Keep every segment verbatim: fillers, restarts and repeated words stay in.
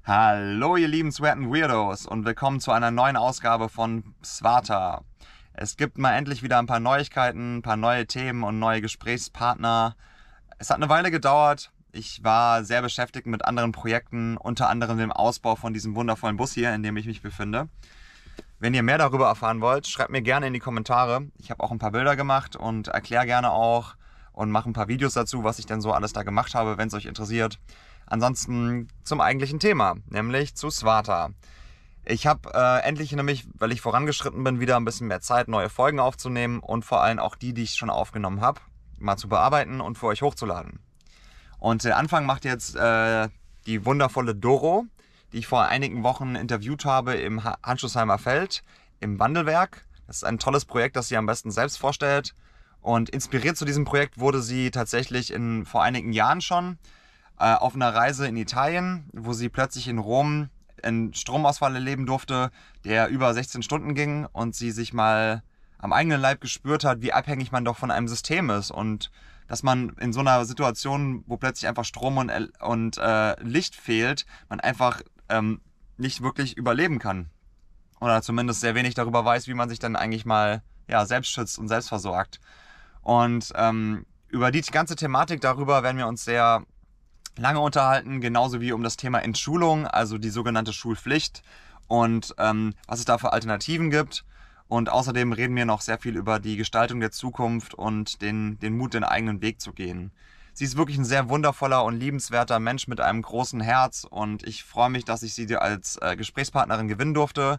Hallo ihr lieben Sweaten Weirdos und willkommen zu einer neuen Ausgabe von Swata. Es gibt mal endlich wieder ein paar Neuigkeiten, ein paar neue Themen und neue Gesprächspartner. Es hat eine Weile gedauert. Ich war sehr beschäftigt mit anderen Projekten, unter anderem dem Ausbau von diesem wundervollen Bus hier, in dem ich mich befinde. Wenn ihr mehr darüber erfahren wollt, schreibt mir gerne in die Kommentare. Ich habe auch ein paar Bilder gemacht und erkläre gerne auch und mache ein paar Videos dazu, was ich denn so alles da gemacht habe, wenn es euch interessiert. Ansonsten zum eigentlichen Thema, nämlich zu Swata. Ich habe äh, endlich nämlich, weil ich vorangeschritten bin, wieder ein bisschen mehr Zeit, neue Folgen aufzunehmen und vor allem auch die, die ich schon aufgenommen habe, mal zu bearbeiten und für euch hochzuladen. Und den Anfang macht jetzt äh, die wundervolle Doro, die ich vor einigen Wochen interviewt habe im Handschuhsheimer Feld, im Wandelwerk. Das ist ein tolles Projekt, das sie am besten selbst vorstellt. Und inspiriert zu diesem Projekt wurde sie tatsächlich in, vor einigen Jahren schon äh, auf einer Reise in Italien, wo sie plötzlich in Rom einen Stromausfall erleben durfte, der über sechzehn Stunden ging und sie sich mal am eigenen Leib gespürt hat, wie abhängig man doch von einem System ist und dass man in so einer Situation, wo plötzlich einfach Strom und, und äh, Licht fehlt, man einfach ähm, nicht wirklich überleben kann. Oder zumindest sehr wenig darüber weiß, wie man sich dann eigentlich mal ja, selbst schützt und selbst versorgt. Und ähm, über die ganze Thematik darüber werden wir uns sehr lange unterhalten, genauso wie um das Thema Entschulung, also die sogenannte Schulpflicht und ähm, was es da für Alternativen gibt. Und außerdem reden wir noch sehr viel über die Gestaltung der Zukunft und den, den Mut, den eigenen Weg zu gehen. Sie ist wirklich ein sehr wundervoller und liebenswerter Mensch mit einem großen Herz und ich freue mich, dass ich sie als äh, Gesprächspartnerin gewinnen durfte.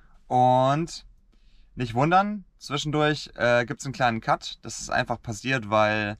Und nicht wundern, zwischendurch äh, gibt es einen kleinen Cut. Das ist einfach passiert, weil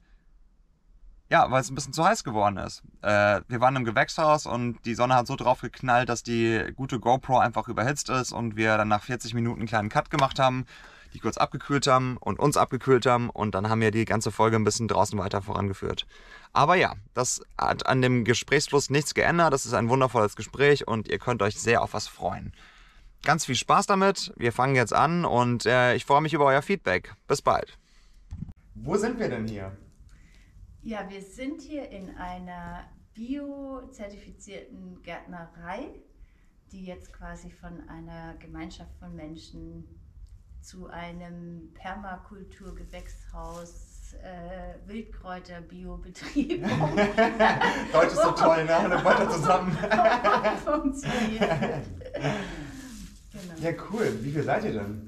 ja, weil es ein bisschen zu heiß geworden ist. Äh, wir waren im Gewächshaus und die Sonne hat so drauf geknallt, dass die gute GoPro einfach überhitzt ist und wir dann nach vierzig Minuten einen kleinen Cut gemacht haben, die kurz abgekühlt haben und uns abgekühlt haben und dann haben wir die ganze Folge ein bisschen draußen weiter vorangeführt. Aber ja, das hat an dem Gesprächsfluss nichts geändert. Das ist ein wundervolles Gespräch und ihr könnt euch sehr auf was freuen. Ganz viel Spaß damit. Wir fangen jetzt an und äh, ich freue mich über euer Feedback. Bis bald. Wo sind wir denn hier? Ja, wir sind hier in einer bio-zertifizierten Gärtnerei, die jetzt quasi von einer Gemeinschaft von Menschen zu einem Permakultur-Gewächshaus äh, Wildkräuter-Bio-Betrieb Deutsch ist so toll, ne? Alle weiter zusammen. funktioniert. Genau. Ja, cool. Wie viel seid ihr denn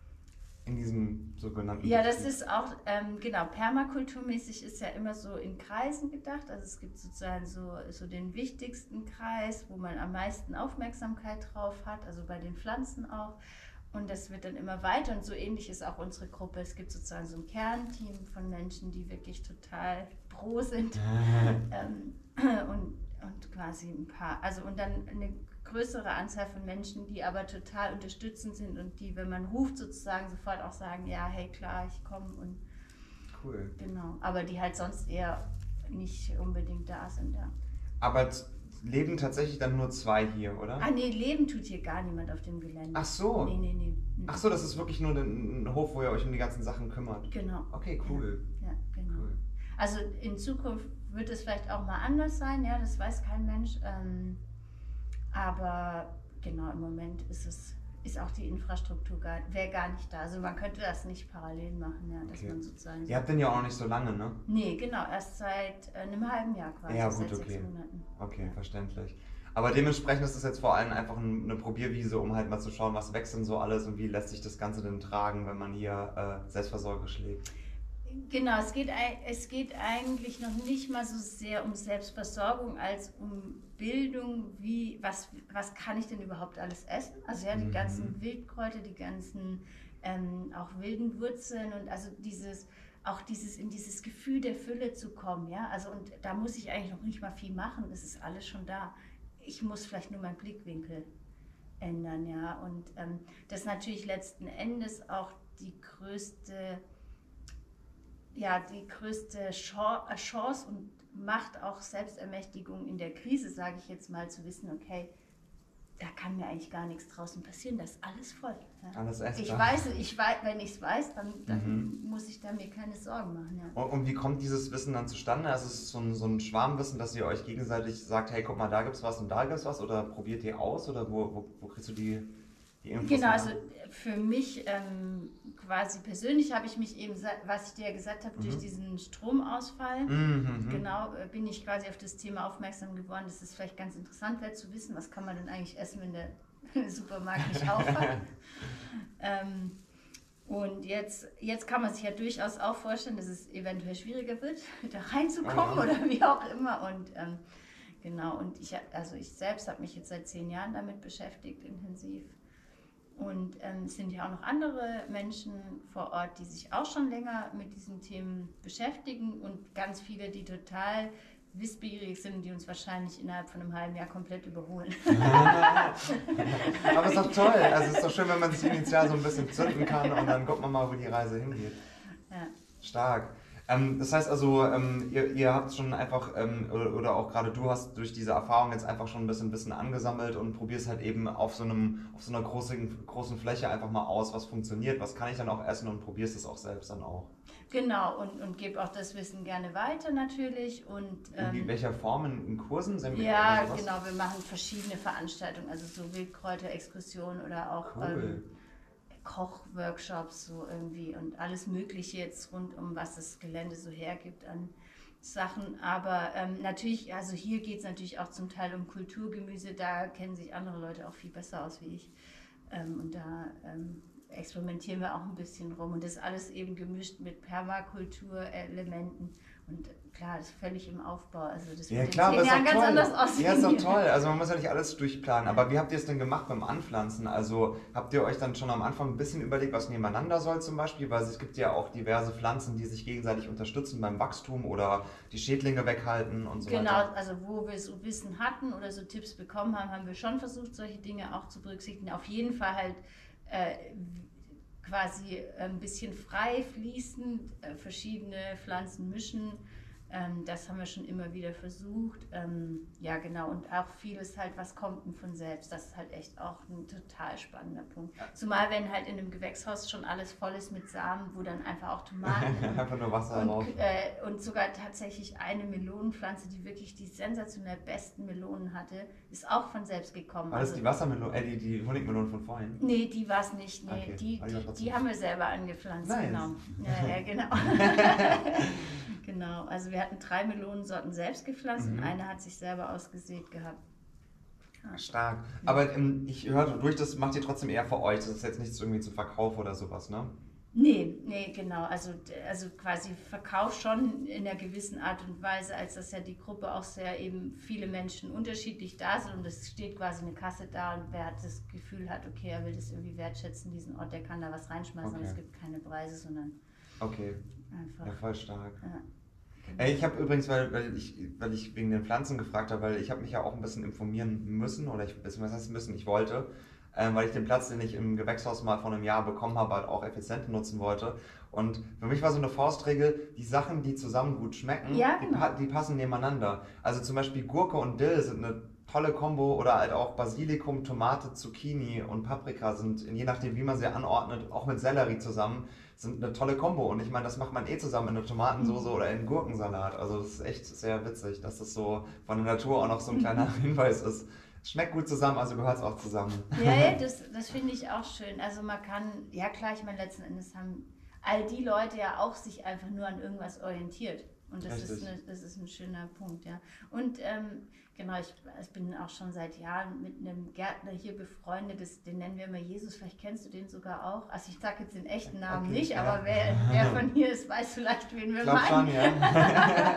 in diesem sogenannten Ja, Betrieb? das ist auch, ähm, genau, permakulturmäßig ist ja immer so in Kreisen gedacht. Also es gibt sozusagen so, so den wichtigsten Kreis, wo man am meisten Aufmerksamkeit drauf hat, also bei den Pflanzen auch. Und das wird dann immer weiter und so ähnlich ist auch unsere Gruppe. Es gibt sozusagen so ein Kernteam von Menschen, die wirklich total pro sind ähm, und, und quasi ein paar, also und dann eine größere Anzahl von Menschen, die aber total unterstützend sind und die, wenn man ruft, sozusagen sofort auch sagen, ja, hey, klar, ich komme und Cool. genau, aber die halt sonst eher nicht unbedingt da sind, ja. Aber t- leben tatsächlich dann nur zwei hier, oder? Ah, nee, leben tut hier gar niemand auf dem Gelände. Ach so. Nee, nee, nee. Ach so, das ist wirklich nur ein, ein Hof, wo ihr euch um die ganzen Sachen kümmert. Genau. Okay, cool. Ja, ja, genau. Cool. Also in Zukunft wird es vielleicht auch mal anders sein, ja, das weiß kein Mensch. Ähm, aber genau, im Moment ist es, ist auch die Infrastruktur gar, wäre gar nicht da. Also man könnte das nicht parallel machen, ja, dass Okay. man sozusagen. Ihr habt den ja auch noch nicht so lange, ne? Nee, genau, erst seit äh, einem halben Jahr quasi, Ja, gut, seit okay. sechs Monaten. Okay, verständlich. Aber dementsprechend ist es jetzt vor allem einfach ein- eine Probierwiese, um halt mal zu schauen, was wächst denn so alles und wie lässt sich das Ganze denn tragen, wenn man hier äh, selbstversorgerisch lebt. Genau, es geht, es geht eigentlich noch nicht mal so sehr um Selbstversorgung als um Bildung, wie, was, was kann ich denn überhaupt alles essen? Also ja, die Mhm. ganzen Wildkräuter, die ganzen ähm, auch wilden Wurzeln und also dieses, auch dieses, in dieses Gefühl der Fülle zu kommen, ja, also und da muss ich eigentlich noch nicht mal viel machen, es ist alles schon da. Ich muss vielleicht nur meinen Blickwinkel ändern, ja, und ähm, das ist natürlich letzten Endes auch die größte ja, die größte Chance und Macht auch Selbstermächtigung in der Krise, sage ich jetzt mal, zu wissen, okay, da kann mir eigentlich gar nichts draußen passieren, das ist alles voll. Ja. Alles essbar. Ich weiß, ich weiß, wenn ich es weiß, dann, dann Mhm. muss ich da mir keine Sorgen machen. Ja. Und, und wie kommt dieses Wissen dann zustande? Also ist es so ein, so ein Schwarmwissen, dass ihr euch gegenseitig sagt, hey, guck mal, da gibt's was und da gibt's was, oder probiert ihr aus, oder wo, wo, wo kriegst du die, die Infos Genau, her? also für mich ähm, quasi persönlich habe ich mich eben, sa- was ich dir ja gesagt habe, durch Mhm. diesen Stromausfall, Mhm. genau, äh, bin ich quasi auf das Thema aufmerksam geworden, dass es vielleicht ganz interessant wäre zu wissen, was kann man denn eigentlich essen, wenn der Supermarkt nicht auf hat. ähm, und jetzt, jetzt kann man sich ja durchaus auch vorstellen, dass es eventuell schwieriger wird, da reinzukommen Oh ja. oder wie auch immer. Und ähm, genau, und ich, also ich selbst habe mich jetzt seit zehn Jahren damit beschäftigt, intensiv. Und ähm, es sind ja auch noch andere Menschen vor Ort, die sich auch schon länger mit diesen Themen beschäftigen und ganz viele, die total wissbegierig sind und die uns wahrscheinlich innerhalb von einem halben Jahr komplett überholen. Aber ist doch toll. Also es ist doch schön, wenn man sich initial so ein bisschen zünden kann und dann guckt man mal, wo die Reise hingeht. Ja. Stark. Ähm, das heißt also, ähm, ihr, ihr habt schon einfach, ähm, oder, oder auch gerade du hast durch diese Erfahrung jetzt einfach schon ein bisschen Wissen angesammelt und probierst halt eben auf so einem, auf so einer großen, großen Fläche einfach mal aus, was funktioniert, was kann ich dann auch essen, und probierst es auch selbst dann auch. Genau, und, und gebe auch das Wissen gerne weiter natürlich. Und, In wie, ähm, welcher Form? In, in Kursen, Seminaren ja, oder sowas? genau, wir machen verschiedene Veranstaltungen, also so Wildkräuterexkursionen oder auch Cool. ähm, Kochworkshops so irgendwie und alles Mögliche jetzt rund um, was das Gelände so hergibt an Sachen. Aber ähm, natürlich, also hier geht es natürlich auch zum Teil um Kulturgemüse, da kennen sich andere Leute auch viel besser aus wie ich. Ähm, und da ähm, experimentieren wir auch ein bisschen rum. Und das ist alles eben gemischt mit Permakulturelementen. Und klar, das ist völlig im Aufbau. Also das Ja wird klar, in aber zehn ist Jahren doch ganz toll. anders aussehen. Ja, ist doch hier. toll. Also man muss ja nicht alles durchplanen. Aber wie habt ihr es denn gemacht beim Anpflanzen? Also habt ihr euch dann schon am Anfang ein bisschen überlegt, was nebeneinander soll zum Beispiel? Weil es gibt ja auch diverse Pflanzen, die sich gegenseitig unterstützen beim Wachstum oder die Schädlinge weghalten und so Genau, weiter. also wo wir so Wissen hatten oder so Tipps bekommen haben, haben wir schon versucht, solche Dinge auch zu berücksichtigen. Auf jeden Fall halt äh, quasi ein bisschen frei fließend äh, verschiedene Pflanzen mischen. Ähm, das haben wir schon immer wieder versucht. Ähm, ja, genau. Und auch vieles halt, was kommt denn von selbst. Das ist halt echt auch ein total spannender Punkt. Zumal wenn halt in einem Gewächshaus schon alles voll ist mit Samen, wo dann einfach auch Tomaten Einfach nur Wasser drauf. und, äh, und sogar tatsächlich eine Melonenpflanze, die wirklich die sensationell besten Melonen hatte, ist auch von selbst gekommen. War das Also- die Wassermelone, äh, die, die Honigmelone von vorhin? Nee, die war es nicht. Nee, Okay, die, aber die war die, trotzdem die haben wir selber angepflanzt. Nice. Genau. Ja, ja, genau. Genau. Also wir hatten drei Melonensorten selbst gepflanzt Mhm. und eine hat sich selber ausgesät gehabt. Ja. Stark. Aber ähm, ich höre durch, das macht ihr trotzdem eher für euch. Das ist jetzt nichts irgendwie zum Verkauf oder sowas, ne? Nee, nee, genau. Also, also quasi Verkauf schon in einer gewissen Art und Weise, als dass ja die Gruppe auch sehr eben viele Menschen unterschiedlich da sind und es steht quasi eine Kasse da und wer hat das Gefühl hat, okay, er will das irgendwie wertschätzen, diesen Ort, der kann da was reinschmeißen, Okay. aber es gibt keine Preise, sondern Okay, einfach. ja, voll stark. Ja. Ey, ich habe übrigens, weil, weil, ich, weil ich wegen den Pflanzen gefragt habe, weil ich habe mich ja auch ein bisschen informieren müssen, oder ich, was heißt müssen, ich wollte, ähm, weil ich den Platz, den ich im Gewächshaus mal vor einem Jahr bekommen habe, halt auch effizient nutzen wollte. Und für mich war so eine Faustregel, die Sachen, die zusammen gut schmecken, Ja, die, genau. pa die passen nebeneinander. Also zum Beispiel Gurke und Dill sind eine tolle Kombo, oder halt auch Basilikum, Tomate, Zucchini und Paprika sind, je nachdem wie man sie anordnet, auch mit Sellerie zusammen, sind eine tolle Kombo. Und ich meine, das macht man eh zusammen in einer Tomatensoße oder in Gurkensalat. Also das ist echt sehr witzig, dass das so von der Natur auch noch so ein kleiner Hinweis ist. Schmeckt gut zusammen, also gehört es auch zusammen. Ja, ja, das, das finde ich auch schön. Also man kann, ja klar, ich meine, letzten Endes haben all die Leute ja auch sich einfach nur an irgendwas orientiert. Und das, ist, Richtig. eine, das ist ein schöner Punkt, ja. Und ähm, genau, ich, ich bin auch schon seit Jahren mit einem Gärtner hier befreundet, das, den nennen wir immer Jesus, vielleicht kennst du den sogar auch. Also ich sage jetzt den echten Namen Okay, nicht, ja. aber wer, wer von hier ist, weiß vielleicht, wen wir Ich glaube meinen. schon, ja.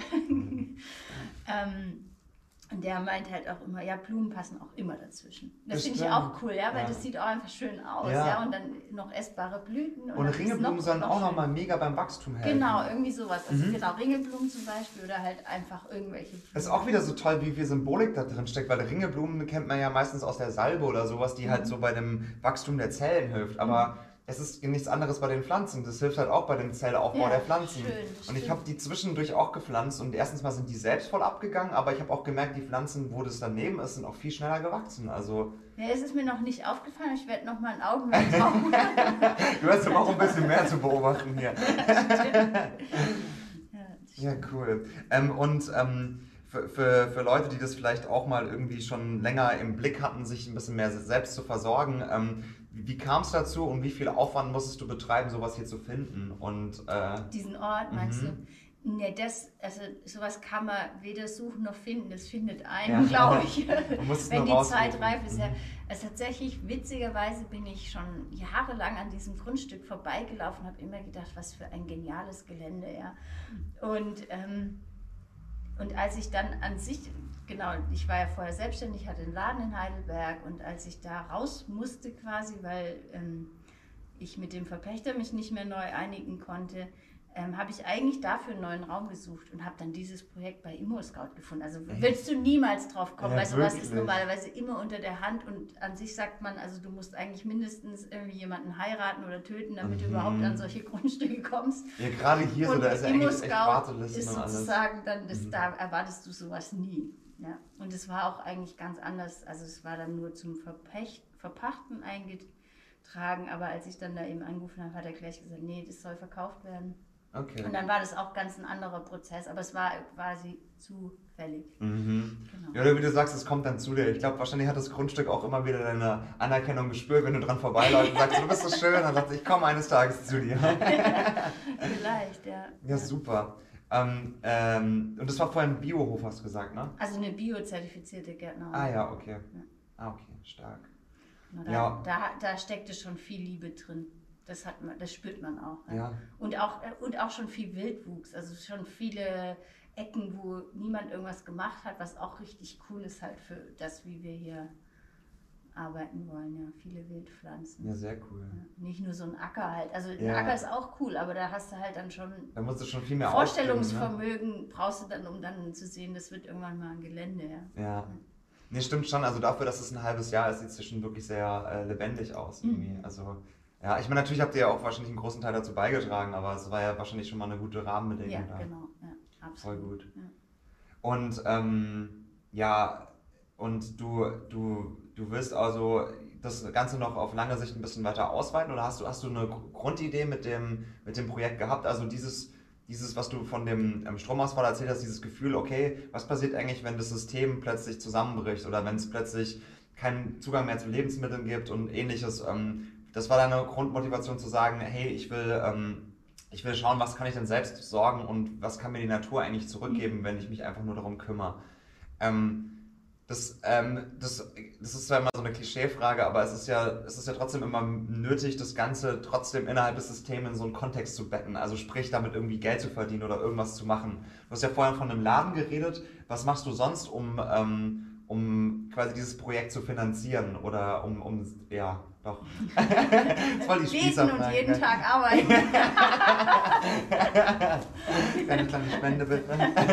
ähm, und der meint halt auch immer, ja, Blumen passen auch immer dazwischen. Das, Das finde ich stimmt. auch cool, ja, weil Ja. das sieht auch einfach schön aus, Ja. ja, und dann noch essbare Blüten. Und dann ist Ringelblumen noch- sollen noch auch schöner. nochmal mega beim Wachstum helfen. Genau, irgendwie sowas. Also Mhm. genau, Ringelblumen zum Beispiel oder halt einfach irgendwelche Blumen. Das ist auch wieder so toll, wie viel Symbolik da drin steckt, weil Ringelblumen kennt man ja meistens aus der Salbe oder sowas, die halt so bei dem Wachstum der Zellen hilft. Aber es ist nichts anderes bei den Pflanzen. Das hilft halt auch bei dem Zellaufbau Ja, der Pflanzen. schön, das und ich stimmt. habe die zwischendurch auch gepflanzt und erstens mal sind die selbst voll abgegangen, aber ich habe auch gemerkt, die Pflanzen, wo das daneben ist, sind auch viel schneller gewachsen. Also Ja, es ist mir noch nicht aufgefallen, ich werde noch mal ein Augenmerk drauf machen. du hast aber auch ein bisschen mehr zu beobachten hier. Ja, das Ja, stimmt. cool. Ähm, und ähm, für, für, für Leute, die das vielleicht auch mal irgendwie schon länger im Blick hatten, sich ein bisschen mehr selbst zu versorgen, ähm, wie, wie kam es dazu und wie viel Aufwand musstest du betreiben, sowas hier zu finden? Und äh, Diesen Ort, meinst mhm. du? Ne, das, also sowas kann man weder suchen noch finden, das findet Ja. einen, glaube ich, Du musst es wenn nur die Zeit raussuchen. reif ist. Ja. Mhm. Also tatsächlich, witzigerweise bin ich schon jahrelang an diesem Grundstück vorbeigelaufen, habe immer gedacht, was für ein geniales Gelände, ja. Und, ähm, und als ich dann an sich, genau, ich war ja vorher selbstständig, hatte einen Laden in Heidelberg und als ich da raus musste quasi, weil ähm, ich mit dem Verpächter mich nicht mehr neu einigen konnte, ähm, habe ich eigentlich dafür einen neuen Raum gesucht und habe dann dieses Projekt bei ImmoScout gefunden. Also Echt? willst du niemals drauf kommen, Ja, weil sowas wirklich? ist normalerweise immer unter der Hand und an sich sagt man, also du musst eigentlich mindestens irgendwie jemanden heiraten oder töten, damit du Mhm. überhaupt an solche Grundstücke kommst. Ja, gerade hier so, Und da ist ja eigentlich echt ImmoScout Wartelisten ist und alles. sozusagen dann, das, Mhm. da erwartest du sowas nie. Ja. Und es war auch eigentlich ganz anders, also es war dann nur zum Verpächt, Verpachten eingetragen, aber als ich dann da eben angerufen habe, hat er gleich gesagt, nee, das soll verkauft werden. Okay. Und dann war das auch ganz ein anderer Prozess, aber es war quasi zufällig. Mhm. Genau. Ja, oder wie du sagst, es kommt dann zu dir. Ich glaube, wahrscheinlich hat das Grundstück auch immer wieder deine Anerkennung gespürt, wenn du dran vorbeiläufst und sagst, du bist so schön, dann sagt ich komme eines Tages zu dir. Vielleicht, ja. Ja, super. Ähm, ähm, und das war vorhin ein Biohof, hast du gesagt, ne? Also eine biozertifizierte Gärtnerin. Ah ja, okay. Ah, okay, stark. Genau, da, Ja. da, da steckte schon viel Liebe drin. Das, hat man, das spürt man auch. Ja. Ja. Und auch. Und auch schon viel Wildwuchs. Also schon viele Ecken, wo niemand irgendwas gemacht hat, was auch richtig cool ist halt für das, wie wir hier arbeiten wollen. Ja, viele Wildpflanzen. Ja, sehr cool. Ja, nicht nur so ein Acker halt. Also ein Ja. Acker ist auch cool, aber da hast du halt dann schon Da musst du schon viel mehr Vorstellungsvermögen, ausbringen, brauchst du dann, um dann zu sehen, das wird irgendwann mal ein Gelände. Ja. ne? Ja. Nee, stimmt schon. Also dafür, dass es ein halbes Jahr ist, sieht es schon wirklich sehr äh, lebendig aus irgendwie. Mhm. Also, ja, ich meine, natürlich habt ihr ja auch wahrscheinlich einen großen Teil dazu beigetragen, aber es war ja wahrscheinlich schon mal eine gute Rahmenbedingung Ja, da. genau. Ja, Voll absolut. gut. Ja. Und ähm, ja, und du, du, du willst also das Ganze noch auf lange Sicht ein bisschen weiter ausweiten oder hast du, hast du eine Gr- Grundidee mit dem, mit dem Projekt gehabt? Also dieses, dieses, was du von dem ähm, Stromausfall erzählt hast, dieses Gefühl, okay, was passiert eigentlich, wenn das System plötzlich zusammenbricht oder wenn es plötzlich keinen Zugang mehr zu Lebensmitteln gibt und ähnliches. Ähm, das war deine Grundmotivation zu sagen, hey, ich will, ähm, ich will schauen, was kann ich denn selbst sorgen und was kann mir die Natur eigentlich zurückgeben, wenn ich mich einfach nur darum kümmere. Ähm, das, ähm, das, das ist zwar immer so eine Klischeefrage, aber es ist ja, es ist ja trotzdem immer nötig, das Ganze trotzdem innerhalb des Systems in so einen Kontext zu betten. Also sprich, damit irgendwie Geld zu verdienen oder irgendwas zu machen. Du hast ja vorhin von einem Laden geredet. Was machst du sonst, um, ähm, um quasi dieses Projekt zu finanzieren? Oder um, um ja, doch. Das war die Beten und Spießerfrage. jeden gell? Tag arbeiten. Eine kleine Spende bitte.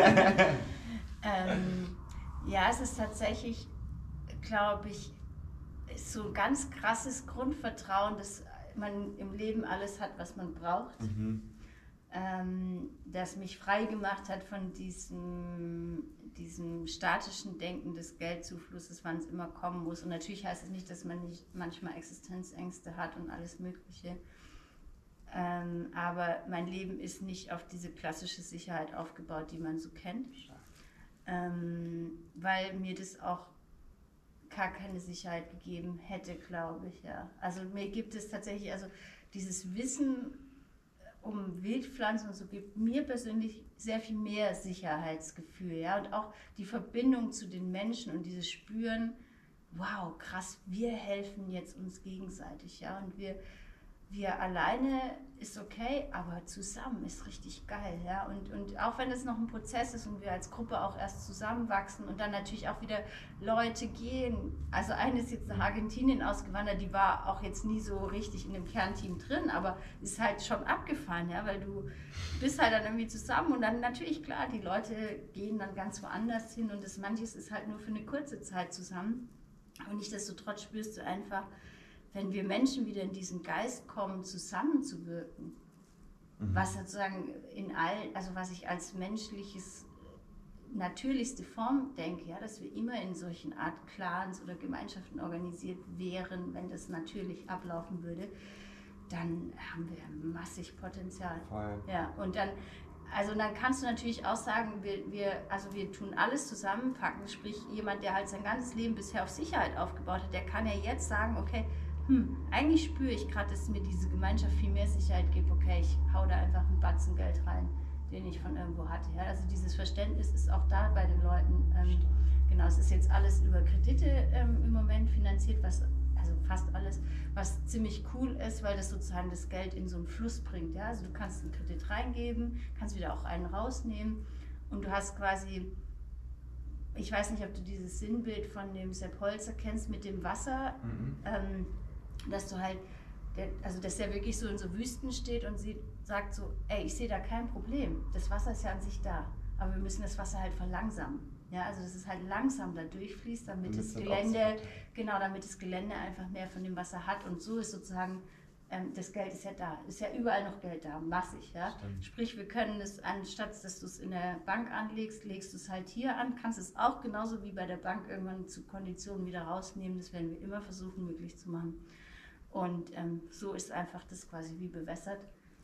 ähm, ja, es ist tatsächlich, glaube ich, so ein ganz krasses Grundvertrauen, dass man im Leben alles hat, was man braucht. Mhm. Ähm, das mich frei gemacht hat von diesem, diesem statischen Denken des Geldzuflusses, wann es immer kommen muss. Und natürlich heißt es nicht, dass man nicht manchmal Existenzängste hat und alles Mögliche. Ähm, aber mein Leben ist nicht auf diese klassische Sicherheit aufgebaut, die man so kennt. Ähm, weil mir das auch gar keine Sicherheit gegeben hätte, glaube ich. Ja. Also mir gibt es tatsächlich, also dieses Wissen um Wildpflanzen und so gibt mir persönlich sehr viel mehr Sicherheitsgefühl. Ja? Und auch die Verbindung zu den Menschen und dieses Spüren, wow, krass, wir helfen jetzt uns gegenseitig. Ja? Und wir, wir alleine ist okay, aber zusammen ist richtig geil. Ja? Und, und auch wenn es noch ein Prozess ist und wir als Gruppe auch erst zusammenwachsen und dann natürlich auch wieder Leute gehen. Also eine ist jetzt nach Argentinien ausgewandert, die war auch jetzt nie so richtig in dem Kernteam drin, aber ist halt schon abgefahren, ja? Weil du bist halt dann irgendwie zusammen und dann natürlich klar, die Leute gehen dann ganz woanders hin und das manches ist halt nur für eine kurze Zeit zusammen. Und nichtsdestotrotz spürst du einfach, wenn wir Menschen wieder in diesen Geist kommen, zusammenzuwirken, mhm. was sozusagen in all, also was ich als menschliches natürlichste Form denke, ja, dass wir immer in solchen Art Clans oder Gemeinschaften organisiert wären, wenn das natürlich ablaufen würde, dann haben wir massig Potenzial. Voll. Ja, und dann, also dann kannst du natürlich auch sagen, wir, wir, also wir tun alles zusammenpacken, sprich jemand, der halt sein ganzes Leben bisher auf Sicherheit aufgebaut hat, der kann ja jetzt sagen, okay, hm, eigentlich spüre ich gerade, dass mir diese Gemeinschaft viel mehr Sicherheit gibt, okay, ich hau da einfach einen Batzen Geld rein, den ich von irgendwo hatte. Ja? Also dieses Verständnis ist auch da bei den Leuten. Ähm, genau, es ist jetzt alles über Kredite ähm, im Moment finanziert, was, also fast alles, was ziemlich cool ist, weil das sozusagen das Geld in so einen Fluss bringt. Ja? Also du kannst einen Kredit reingeben, kannst wieder auch einen rausnehmen und du hast quasi, ich weiß nicht, ob du dieses Sinnbild von dem Sepp Holzer kennst mit dem Wasser, mhm. ähm, dass du halt, der, also dass der wirklich so in so Wüsten steht und sieht, sagt so, ey, ich sehe da kein Problem, das Wasser ist ja an sich da, aber wir müssen das Wasser halt verlangsamen. Ja, also dass es halt langsam da durchfließt, damit, damit das Gelände, genau, damit das Gelände einfach mehr von dem Wasser hat und so ist sozusagen, ähm, das Geld ist ja da, ist ja überall noch Geld da, massig, ja. Stimmt. Sprich, wir können es, anstatt dass du es in der Bank anlegst, legst du es halt hier an, kannst es auch genauso wie bei der Bank irgendwann zu Konditionen wieder rausnehmen, das werden wir immer versuchen möglich zu machen. Und ähm, so ist einfach das quasi wie bewässert.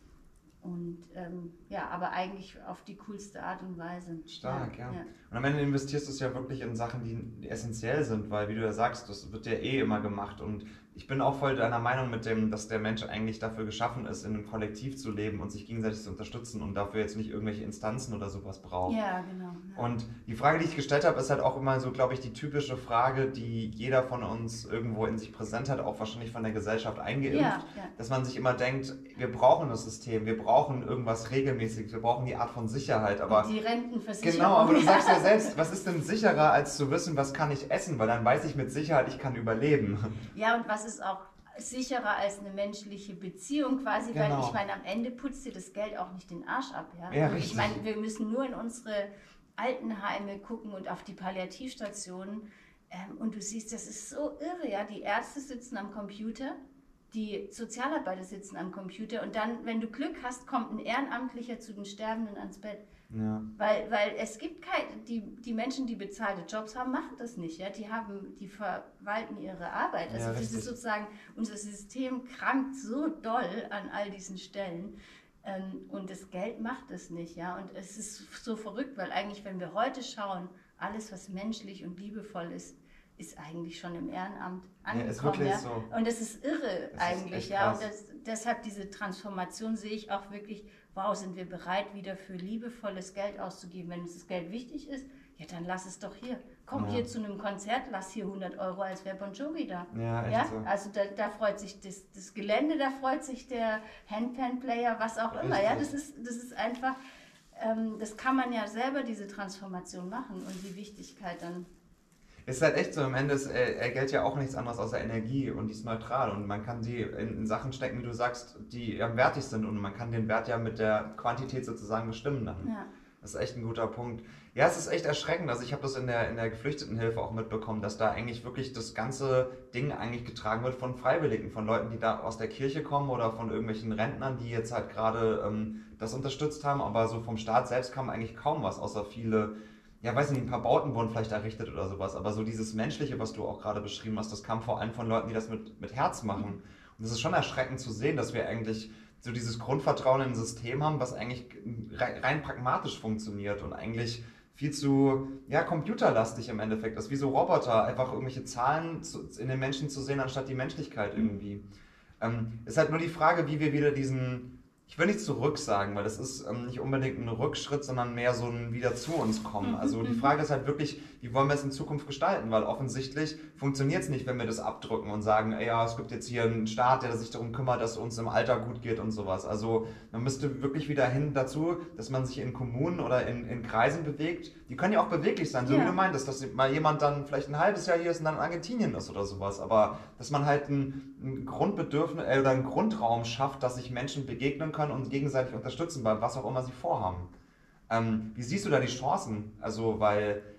Und ähm, ja, aber eigentlich auf die coolste Art und Weise. Stark, ja. ja. ja. Und am Ende investierst du es ja wirklich in Sachen, die essentiell sind, weil wie du ja sagst, das wird ja eh immer gemacht. Und ich bin auch voll deiner Meinung mit dem, dass der Mensch eigentlich dafür geschaffen ist, in einem Kollektiv zu leben und sich gegenseitig zu unterstützen und dafür jetzt nicht irgendwelche Instanzen oder sowas braucht. Ja, genau. Ja. Und die Frage, die ich gestellt habe, ist halt auch immer so, glaube ich, die typische Frage, die jeder von uns irgendwo in sich präsent hat, auch wahrscheinlich von der Gesellschaft eingeimpft, ja, ja. dass man sich immer denkt, wir brauchen das System, wir brauchen irgendwas regelmäßig, wir brauchen die Art von Sicherheit. Aber die Rentenversicherung. Genau, aber du sagst ja selbst, was ist denn sicherer, als zu wissen, was kann ich essen, weil dann weiß ich mit Sicherheit, ich kann überleben. Ja, und was ist auch sicherer als eine menschliche Beziehung quasi, genau. Weil ich meine, am Ende putzt dir das Geld auch nicht den Arsch ab. Ja, ja richtig. Ich meine, wir müssen nur in unsere Altenheime gucken und auf die Palliativstationen ähm, und du siehst, das ist so irre, ja, die Ärzte sitzen am Computer, die Sozialarbeiter sitzen am Computer und dann, wenn du Glück hast, kommt ein Ehrenamtlicher zu den Sterbenden ans Bett. Ja. Weil, weil es gibt keine, die, die Menschen, die bezahlte Jobs haben, machen das nicht. Ja? Die haben, die verwalten ihre Arbeit. Also ja, das ist sozusagen, unser System krankt so doll an all diesen Stellen. Ähm, und das Geld macht es nicht. Ja? Und es ist so verrückt, weil eigentlich, wenn wir heute schauen, alles, was menschlich und liebevoll ist, ist eigentlich schon im Ehrenamt angekommen. Ja, ist wirklich ja? So. Und das ist irre das eigentlich. Ist ja? Und das, deshalb diese Transformation sehe ich auch wirklich, wow, sind wir bereit, wieder für liebevolles Geld auszugeben. Wenn uns das Geld wichtig ist, ja, dann lass es doch hier. Komm ja. hier zu einem Konzert, lass hier hundert Euro, als wäre Bon Jovi da. Ja, echt ja? so. Also da, da freut sich das, das Gelände, da freut sich der Handpan-Player, was auch Richtig. immer. Ja? Das ist, das ist einfach, ähm, das kann man ja selber, diese Transformation machen und die Wichtigkeit dann. Es ist halt echt so, am Ende ist äh, Geld ja auch nichts anderes außer Energie und die ist neutral und man kann die in, in Sachen stecken, wie du sagst, die am wertig sind und man kann den Wert ja mit der Quantität sozusagen bestimmen dann. Ja. Das ist echt ein guter Punkt. Ja, es ist echt erschreckend, also ich habe das in der, in der Geflüchtetenhilfe auch mitbekommen, dass da eigentlich wirklich das ganze Ding eigentlich getragen wird von Freiwilligen, von Leuten, die da aus der Kirche kommen oder von irgendwelchen Rentnern, die jetzt halt gerade ähm, das unterstützt haben, aber so vom Staat selbst kam eigentlich kaum was, außer viele... Ja, weiß nicht, ein paar Bauten wurden vielleicht errichtet oder sowas, aber so dieses Menschliche, was du auch gerade beschrieben hast, das kam vor allem von Leuten, die das mit, mit Herz machen. Und es ist schon erschreckend zu sehen, dass wir eigentlich so dieses Grundvertrauen in ein System haben, was eigentlich rein pragmatisch funktioniert und eigentlich viel zu ja, computerlastig im Endeffekt ist, wie so Roboter, einfach irgendwelche Zahlen zu, in den Menschen zu sehen, anstatt die Menschlichkeit irgendwie. Ähm, ist halt nur die Frage, wie wir wieder diesen... Ich will nicht zurück sagen, weil das ist ähm, nicht unbedingt ein Rückschritt, sondern mehr so ein wieder zu uns kommen. Also die Frage ist halt wirklich, wie wollen wir es in Zukunft gestalten? Weil offensichtlich funktioniert es nicht, wenn wir das abdrücken und sagen, ey, ja, es gibt jetzt hier einen Staat, der sich darum kümmert, dass es uns im Alter gut geht und sowas. Also man müsste wirklich wieder hin dazu, dass man sich in Kommunen oder in, in Kreisen bewegt. Die können ja auch beweglich sein, so yeah. wie du meintest, dass mal jemand dann vielleicht ein halbes Jahr hier ist und dann in Argentinien ist oder sowas. Aber dass man halt ein, ein Grundbedürfnis äh, oder einen Grundraum schafft, dass sich Menschen begegnen können und gegenseitig unterstützen, bei was auch immer sie vorhaben. Ähm, wie siehst du da die Chancen? Also, weil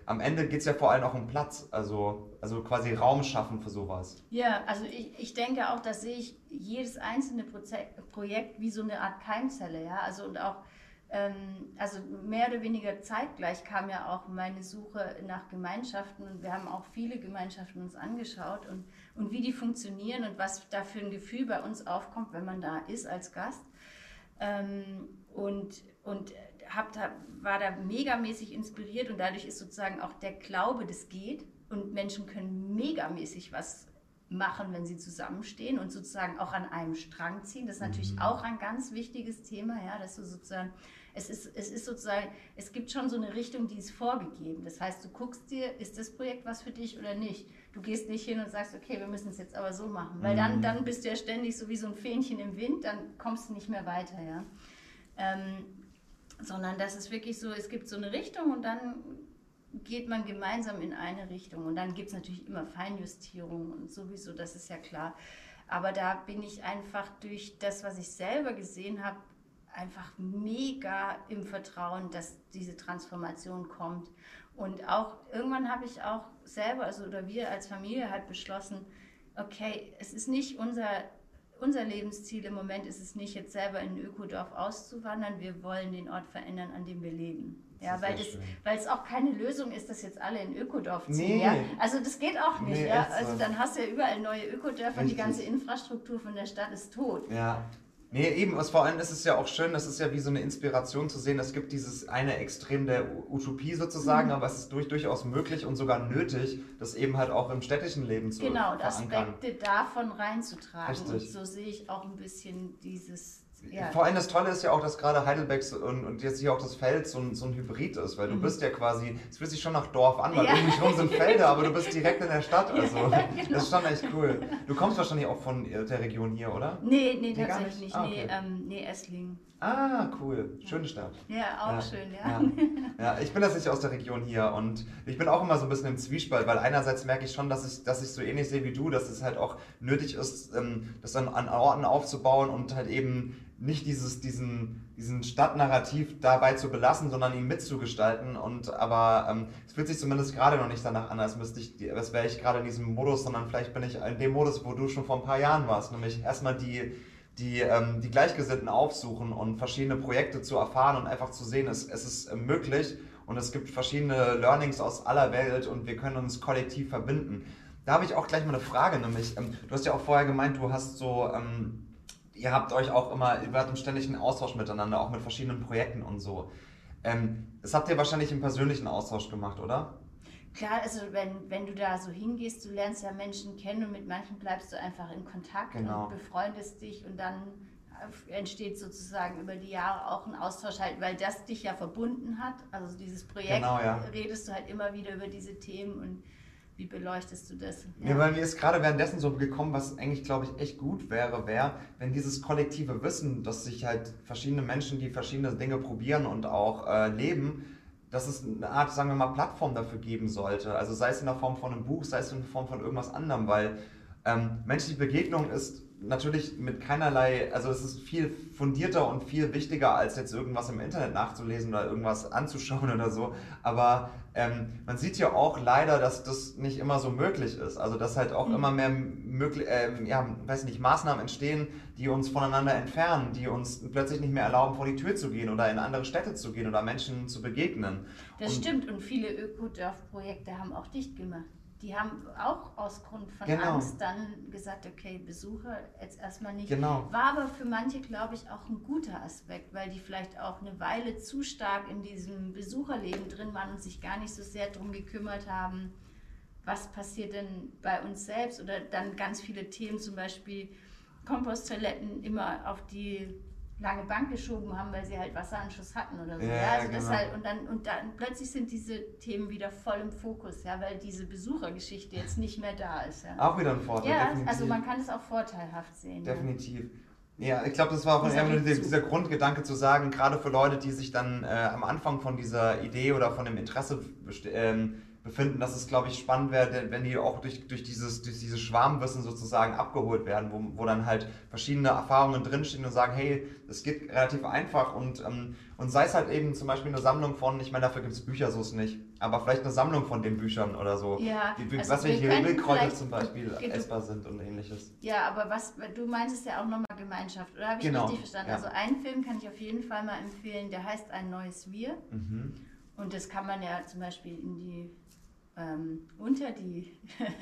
am Ende geht es ja vor allem auch um Platz, also, also quasi Raum schaffen für sowas. Ja, also ich, ich denke auch, dass sehe ich jedes einzelne Proze- Projekt wie so eine Art Keimzelle, ja, also und auch ähm, also mehr oder weniger zeitgleich kam ja auch meine Suche nach Gemeinschaften und wir haben auch viele Gemeinschaften uns angeschaut und, und wie die funktionieren und was da für ein Gefühl bei uns aufkommt, wenn man da ist als Gast. Ähm, und und hab da, war da megamäßig inspiriert und dadurch ist sozusagen auch der Glaube, das geht und Menschen können megamäßig was machen, wenn sie zusammenstehen und sozusagen auch an einem Strang ziehen. Das ist natürlich mhm. auch ein ganz wichtiges Thema, ja, dass du sozusagen, es ist, es ist sozusagen, es gibt schon so eine Richtung, die ist vorgegeben. Das heißt, du guckst dir, ist das Projekt was für dich oder nicht? Du gehst nicht hin und sagst, okay, wir müssen es jetzt aber so machen, weil dann, dann bist du ja ständig so wie so ein Fähnchen im Wind, dann kommst du nicht mehr weiter, ja. Ähm, sondern das ist wirklich so, es gibt so eine Richtung und dann geht man gemeinsam in eine Richtung und dann gibt es natürlich immer Feinjustierungen und sowieso, das ist ja klar. Aber da bin ich einfach durch das, was ich selber gesehen habe, einfach mega im Vertrauen, dass diese Transformation kommt. Und auch irgendwann habe ich auch selber, also oder wir als Familie halt beschlossen, okay, es ist nicht unser, unser Lebensziel im Moment, ist es nicht jetzt selber in ein Ökodorf auszuwandern, wir wollen den Ort verändern, an dem wir leben. Ja, weil, das, weil es auch keine Lösung ist, dass jetzt alle in Ökodorf ziehen. Nee. Ja? Also das geht auch nicht. Nee, ja? Also dann hast du ja überall neue Ökodörfer und die ganze Infrastruktur von der Stadt ist tot. Ja. Nee, eben, was vor allem ist es ja auch schön, das ist ja wie so eine Inspiration zu sehen, es gibt dieses eine Extrem der Utopie sozusagen, mhm. aber es ist durch, durchaus möglich und sogar nötig, das eben halt auch im städtischen Leben zu genau, verankern. Genau, Aspekte davon reinzutragen. Richtig. Und so sehe ich auch ein bisschen dieses... Ja. Vor allem das Tolle ist ja auch, dass gerade Heidelberg und, und jetzt hier auch das Feld so ein, so ein Hybrid ist, weil du mhm. bist ja quasi, es fühlt sich schon nach Dorf an, weil ja. um mich rum sind Felder, aber du bist direkt in der Stadt, also ja, genau. Das ist schon echt cool. Du kommst wahrscheinlich auch von der Region hier, oder? Nee, nee, nee tatsächlich nicht, ah, okay. nee, ähm, nee, Esslingen. Ah, cool. Schöne Stadt. Ja, auch ja. schön, ja. ja. Ja, ich bin tatsächlich aus der Region hier und ich bin auch immer so ein bisschen im Zwiespalt, weil einerseits merke ich schon, dass ich, dass ich so ähnlich sehe wie du, dass es halt auch nötig ist, das dann an Orten aufzubauen und halt eben nicht dieses, diesen, diesen Stadtnarrativ dabei zu belassen, sondern ihn mitzugestalten. Und aber ähm, es fühlt sich zumindest gerade noch nicht danach an, als müsste ich, als wäre ich gerade in diesem Modus, sondern vielleicht bin ich in dem Modus, wo du schon vor ein paar Jahren warst, nämlich erstmal die die, ähm, die Gleichgesinnten aufsuchen und verschiedene Projekte zu erfahren und einfach zu sehen, es, es ist möglich und es gibt verschiedene Learnings aus aller Welt und wir können uns kollektiv verbinden. Da habe ich auch gleich mal eine Frage, nämlich, ähm, du hast ja auch vorher gemeint, du hast so, ähm, ihr habt euch auch immer, ihr wart im ständigen Austausch miteinander, auch mit verschiedenen Projekten und so. Ähm, das habt ihr wahrscheinlich im persönlichen Austausch gemacht, oder? Klar, also wenn, wenn du da so hingehst, du lernst ja Menschen kennen und mit manchen bleibst du einfach in Kontakt genau. und befreundest dich und dann entsteht sozusagen über die Jahre auch ein Austausch halt, weil das dich ja verbunden hat, also dieses Projekt, genau, ja. redest du halt immer wieder über diese Themen und wie beleuchtest du das? Ja, ja, weil mir ist gerade währenddessen so gekommen, was eigentlich, glaube ich, echt gut wäre, wäre, wenn dieses kollektive Wissen, dass sich halt verschiedene Menschen, die verschiedene Dinge probieren und auch äh, leben, dass es eine Art, sagen wir mal, Plattform dafür geben sollte. Also sei es in der Form von einem Buch, sei es in der Form von irgendwas anderem, weil ähm, menschliche Begegnung ist natürlich mit keinerlei, also es ist viel fundierter und viel wichtiger, als jetzt irgendwas im Internet nachzulesen oder irgendwas anzuschauen oder so. Aber ähm, man sieht ja auch leider, dass das nicht immer so möglich ist. Also dass halt auch mhm. immer mehr möglich, ähm, ja, weiß nicht, Maßnahmen entstehen, die uns voneinander entfernen, die uns plötzlich nicht mehr erlauben, vor die Tür zu gehen oder in andere Städte zu gehen oder Menschen zu begegnen. Das und stimmt und viele Ökodorf-Projekte haben auch dicht gemacht. Die haben auch aus Grund von genau. Angst dann gesagt, okay, Besucher jetzt erstmal nicht. Genau. War aber für manche, glaube ich, auch ein guter Aspekt, weil die vielleicht auch eine Weile zu stark in diesem Besucherleben drin waren und sich gar nicht so sehr darum gekümmert haben, was passiert denn bei uns selbst. Oder dann ganz viele Themen, zum Beispiel Komposttoiletten, immer auf die lange Bank geschoben haben, weil sie halt Wasseranschluss hatten oder so. Ja, ja, also genau. das halt, und, dann, und dann plötzlich sind diese Themen wieder voll im Fokus, ja, weil diese Besuchergeschichte jetzt nicht mehr da ist. Ja. Auch wieder ein Vorteil, ja, definitiv. Also man kann es auch vorteilhaft sehen. Definitiv. Ja, ja ich glaube, das war auch dieser, dieser Grundgedanke zu sagen, gerade für Leute, die sich dann äh, am Anfang von dieser Idee oder von dem Interesse ähm, befinden, dass es, glaube ich, spannend wäre, wenn die auch durch, durch, dieses, durch dieses Schwarmwissen sozusagen abgeholt werden, wo, wo dann halt verschiedene Erfahrungen drinstehen und sagen, hey, das geht relativ einfach und, ähm, und sei es halt eben zum Beispiel eine Sammlung von, ich meine, dafür gibt es Bücher, so ist nicht, aber vielleicht eine Sammlung von den Büchern oder so, ja, die, also was welche Wildkräuter zum Beispiel du, essbar sind und ähnliches. Ja, aber was du meintest ja auch nochmal Gemeinschaft, oder habe ich Genau, richtig verstanden? ja. Also einen Film kann ich auf jeden Fall mal empfehlen, der heißt Ein neues Wir. Mhm. Und das kann man ja zum Beispiel in die ähm, unter die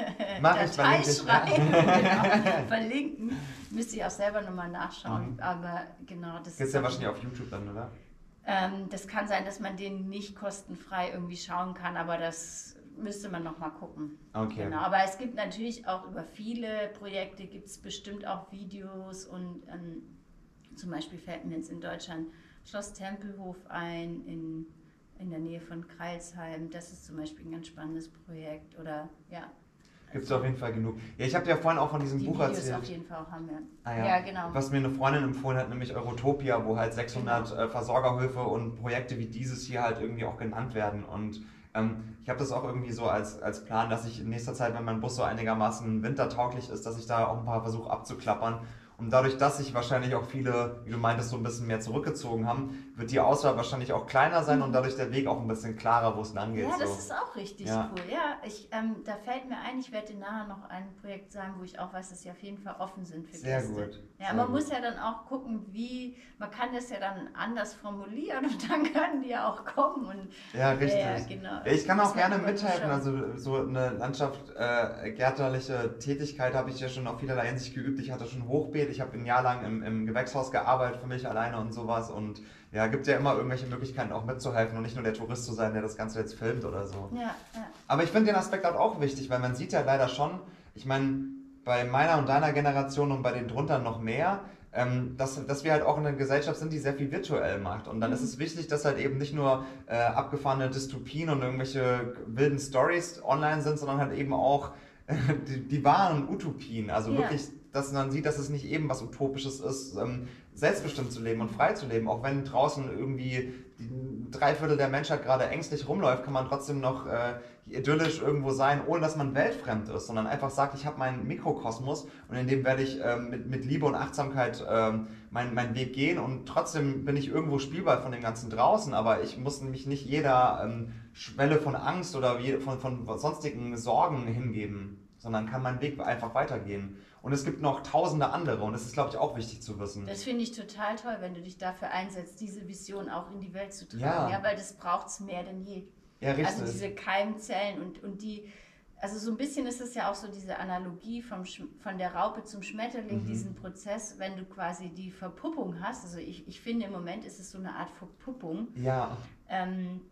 Datei ich, schreiben, genau, verlinken. Müsst ihr auch selber nochmal nachschauen. Mhm. Aber genau, das ist ja wahrscheinlich auf YouTube dann, oder? Ähm, das kann sein, dass man den nicht kostenfrei irgendwie schauen kann, aber das müsste man nochmal gucken. Okay. Genau. Aber es gibt natürlich auch über viele Projekte, gibt es bestimmt auch Videos und ähm, zum Beispiel fällt mir jetzt in Deutschland Schloss Tempelhof ein, in in der Nähe von Crailsheim. Das ist zum Beispiel ein ganz spannendes Projekt. Oder ja. Gibt es auf jeden Fall genug. Ja, ich habe dir ja vorhin auch von diesem die Buch Videos erzählt. auf jeden Fall auch haben wir. Ah, ja. ja, genau. Was mir eine Freundin empfohlen hat, nämlich Eurotopia, wo halt sechshundert Genau. äh, Versorgerhöfe und Projekte wie dieses hier halt irgendwie auch genannt werden. Und ähm, ich habe das auch irgendwie so als, als Plan, dass ich in nächster Zeit, wenn mein Bus so einigermaßen wintertauglich ist, dass ich da auch ein paar versuche abzuklappern. Und dadurch, dass sich wahrscheinlich auch viele, wie du meintest, so ein bisschen mehr zurückgezogen haben, wird die Auswahl wahrscheinlich auch kleiner sein und dadurch der Weg auch ein bisschen klarer, wo es lang geht. Ja, das so. ist auch richtig Ja. cool. Ja, ich, ähm, da fällt mir ein, ich werde dir nachher noch ein Projekt sagen, wo ich auch weiß, dass sie auf jeden Fall offen sind für Sehr Gäste. gut. Ja, Sehr man gut. muss ja dann auch gucken, wie, man kann das ja dann anders formulieren und dann können die ja auch kommen. Und, Ja, richtig. Ja, genau. Ja, ich kann Muss auch man gerne immer mithelfen. schauen. Also so eine Landschaft, äh, gärtnerliche Tätigkeit habe ich ja schon auf vielerlei Hinsicht geübt. Ich hatte schon Hochbeet, ich habe ein Jahr lang im, im Gewächshaus gearbeitet für mich alleine und sowas. Und ja, gibt ja immer irgendwelche Möglichkeiten auch mitzuhelfen und nicht nur der Tourist zu sein, der das Ganze jetzt filmt oder so. Ja, ja. Aber ich finde den Aspekt halt auch wichtig, weil man sieht ja leider schon, ich meine, bei meiner und deiner Generation und bei den drunter noch mehr, ähm, dass, dass wir halt auch in einer Gesellschaft sind, die sehr viel virtuell macht. Und dann ist es wichtig, dass halt eben nicht nur äh, abgefahrene Dystopien und irgendwelche wilden Stories online sind, sondern halt eben auch äh, die, die wahren Utopien. Also Ja. wirklich, dass man sieht, dass es nicht eben was Utopisches ist, ähm, selbstbestimmt zu leben und frei zu leben. Auch wenn draußen irgendwie die drei Viertel der Menschheit gerade ängstlich rumläuft, kann man trotzdem noch äh, idyllisch irgendwo sein, ohne dass man weltfremd ist, sondern einfach sagt, ich habe meinen Mikrokosmos und in dem werde ich ähm, mit, mit Liebe und Achtsamkeit ähm, meinen mein Weg gehen und trotzdem bin ich irgendwo Spielball von dem Ganzen draußen, aber ich muss mich nicht jeder ähm, Schwelle von Angst oder je, von, von sonstigen Sorgen hingeben, sondern kann meinen Weg einfach weitergehen. Und es gibt noch tausende andere und das ist, glaube ich, auch wichtig zu wissen. Das finde ich total toll, wenn du dich dafür einsetzt, diese Vision auch in die Welt zu tragen. Ja. Ja, weil das braucht es mehr denn je. Ja, richtig. Also diese Keimzellen und, und die, also so ein bisschen ist es ja auch so diese Analogie vom, Sch- von der Raupe zum Schmetterling, Mhm. diesen Prozess, wenn du quasi die Verpuppung hast. Also ich, ich finde im Moment ist es so eine Art Verpuppung. Ja, Ähm,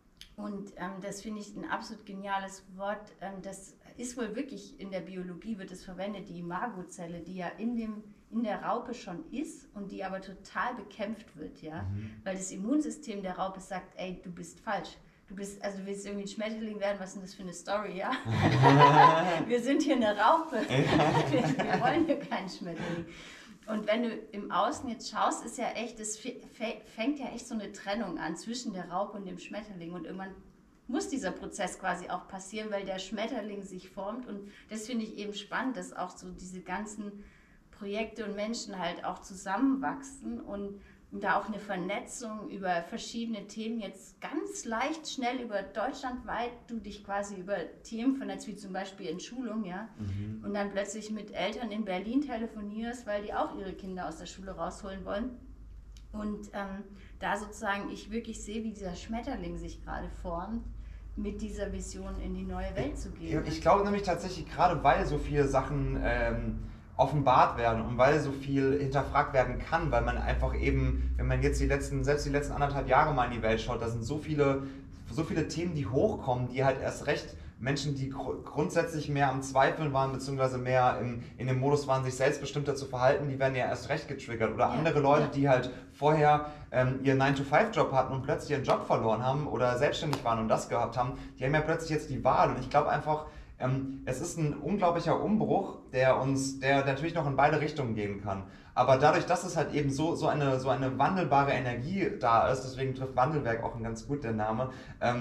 und ähm, das finde ich ein absolut geniales Wort. Ähm, das ist wohl wirklich, in der Biologie wird es verwendet, die Imagozelle, die ja in, dem, in der Raupe schon ist und die aber total bekämpft wird, ja. Mhm. Weil das Immunsystem der Raupe sagt, ey, du bist falsch. Du bist, also du willst irgendwie ein Schmetterling werden, was ist denn das für eine Story, ja? Wir sind hier eine Raupe. wir, wir wollen hier keinen Schmetterling. Und wenn du im Außen jetzt schaust, ist ja echt, es fängt ja echt so eine Trennung an zwischen der Raupe und dem Schmetterling. Und irgendwann muss dieser Prozess quasi auch passieren, weil der Schmetterling sich formt. Und das finde ich eben spannend, dass auch so diese ganzen Projekte und Menschen halt auch zusammenwachsen und da auch eine Vernetzung über verschiedene Themen jetzt ganz leicht, schnell über deutschlandweit, du dich quasi über Themen vernetzt, wie zum Beispiel Entschulung, ja, Mhm. und dann plötzlich mit Eltern in Berlin telefonierst, weil die auch ihre Kinder aus der Schule rausholen wollen. Und ähm, da sozusagen ich wirklich sehe, wie dieser Schmetterling sich gerade formt, mit dieser Vision in die neue Welt zu gehen. Ich glaube nämlich tatsächlich, gerade weil so viele Sachen ähm, offenbart werden und weil so viel hinterfragt werden kann, weil man einfach eben, wenn man jetzt die letzten, selbst die letzten anderthalb Jahre mal in die Welt schaut, da sind so viele, so viele Themen, die hochkommen, die halt erst recht Menschen, die gr- grundsätzlich mehr am Zweifeln waren, beziehungsweise mehr im, in dem Modus waren, sich selbstbestimmter zu verhalten, die werden ja erst recht getriggert. Oder Ja, andere Leute, ja. die halt vorher ähm, ihren nine to five Job hatten und plötzlich ihren Job verloren haben oder selbstständig waren und das gehabt haben, die haben ja plötzlich jetzt die Wahl. Und ich glaube einfach, ähm, es ist ein unglaublicher Umbruch, der uns, der natürlich noch in beide Richtungen gehen kann. Aber dadurch, dass es halt eben so, so, eine, so eine wandelbare Energie da ist, deswegen trifft Wandelwerk auch ein ganz gut der Name, ähm,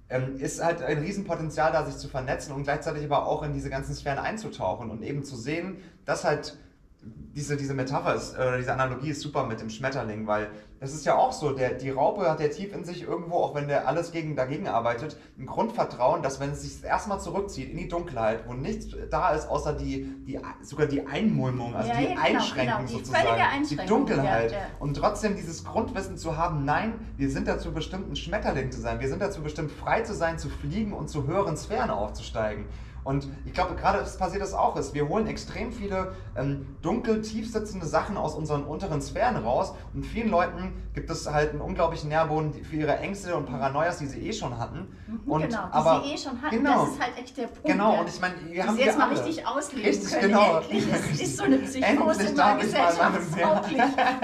ähm, ist halt ein Riesenpotenzial da, sich zu vernetzen und gleichzeitig aber auch in diese ganzen Sphären einzutauchen und eben zu sehen, dass halt diese, diese Metapher ist, oder diese Analogie ist super mit dem Schmetterling, weil das ist ja auch so, der, die Raupe hat ja tief in sich irgendwo, auch wenn der alles gegen, dagegen arbeitet, ein Grundvertrauen, dass wenn es sich erstmal zurückzieht in die Dunkelheit, wo nichts da ist, außer die, die sogar die Einmulmung, also ja, die ja, genau, Einschränkung genau, die sozusagen, Einschränkung, die Dunkelheit ja, ja. und trotzdem dieses Grundwissen zu haben, nein, wir sind dazu bestimmt, ein Schmetterling zu sein, wir sind dazu bestimmt, frei zu sein, zu fliegen und zu höheren Sphären aufzusteigen. Und ich glaube, gerade das passiert das auch ist. Wir holen extrem viele ähm, dunkel, tief sitzende Sachen aus unseren unteren Sphären raus. Und vielen Leuten gibt es halt einen unglaublichen Nährboden für ihre Ängste und Paranoias, die sie eh schon hatten. Mhm, und, genau, die aber, sie eh schon hatten. Genau, das ist halt echt der Punkt. genau. Und ich meine, wir haben sie jetzt wir mal alle. richtig ausleben Richtig, können. genau. Endlich ist, ist so eine Psychose Endlich mal darf ich mal gesellschaftstauglich.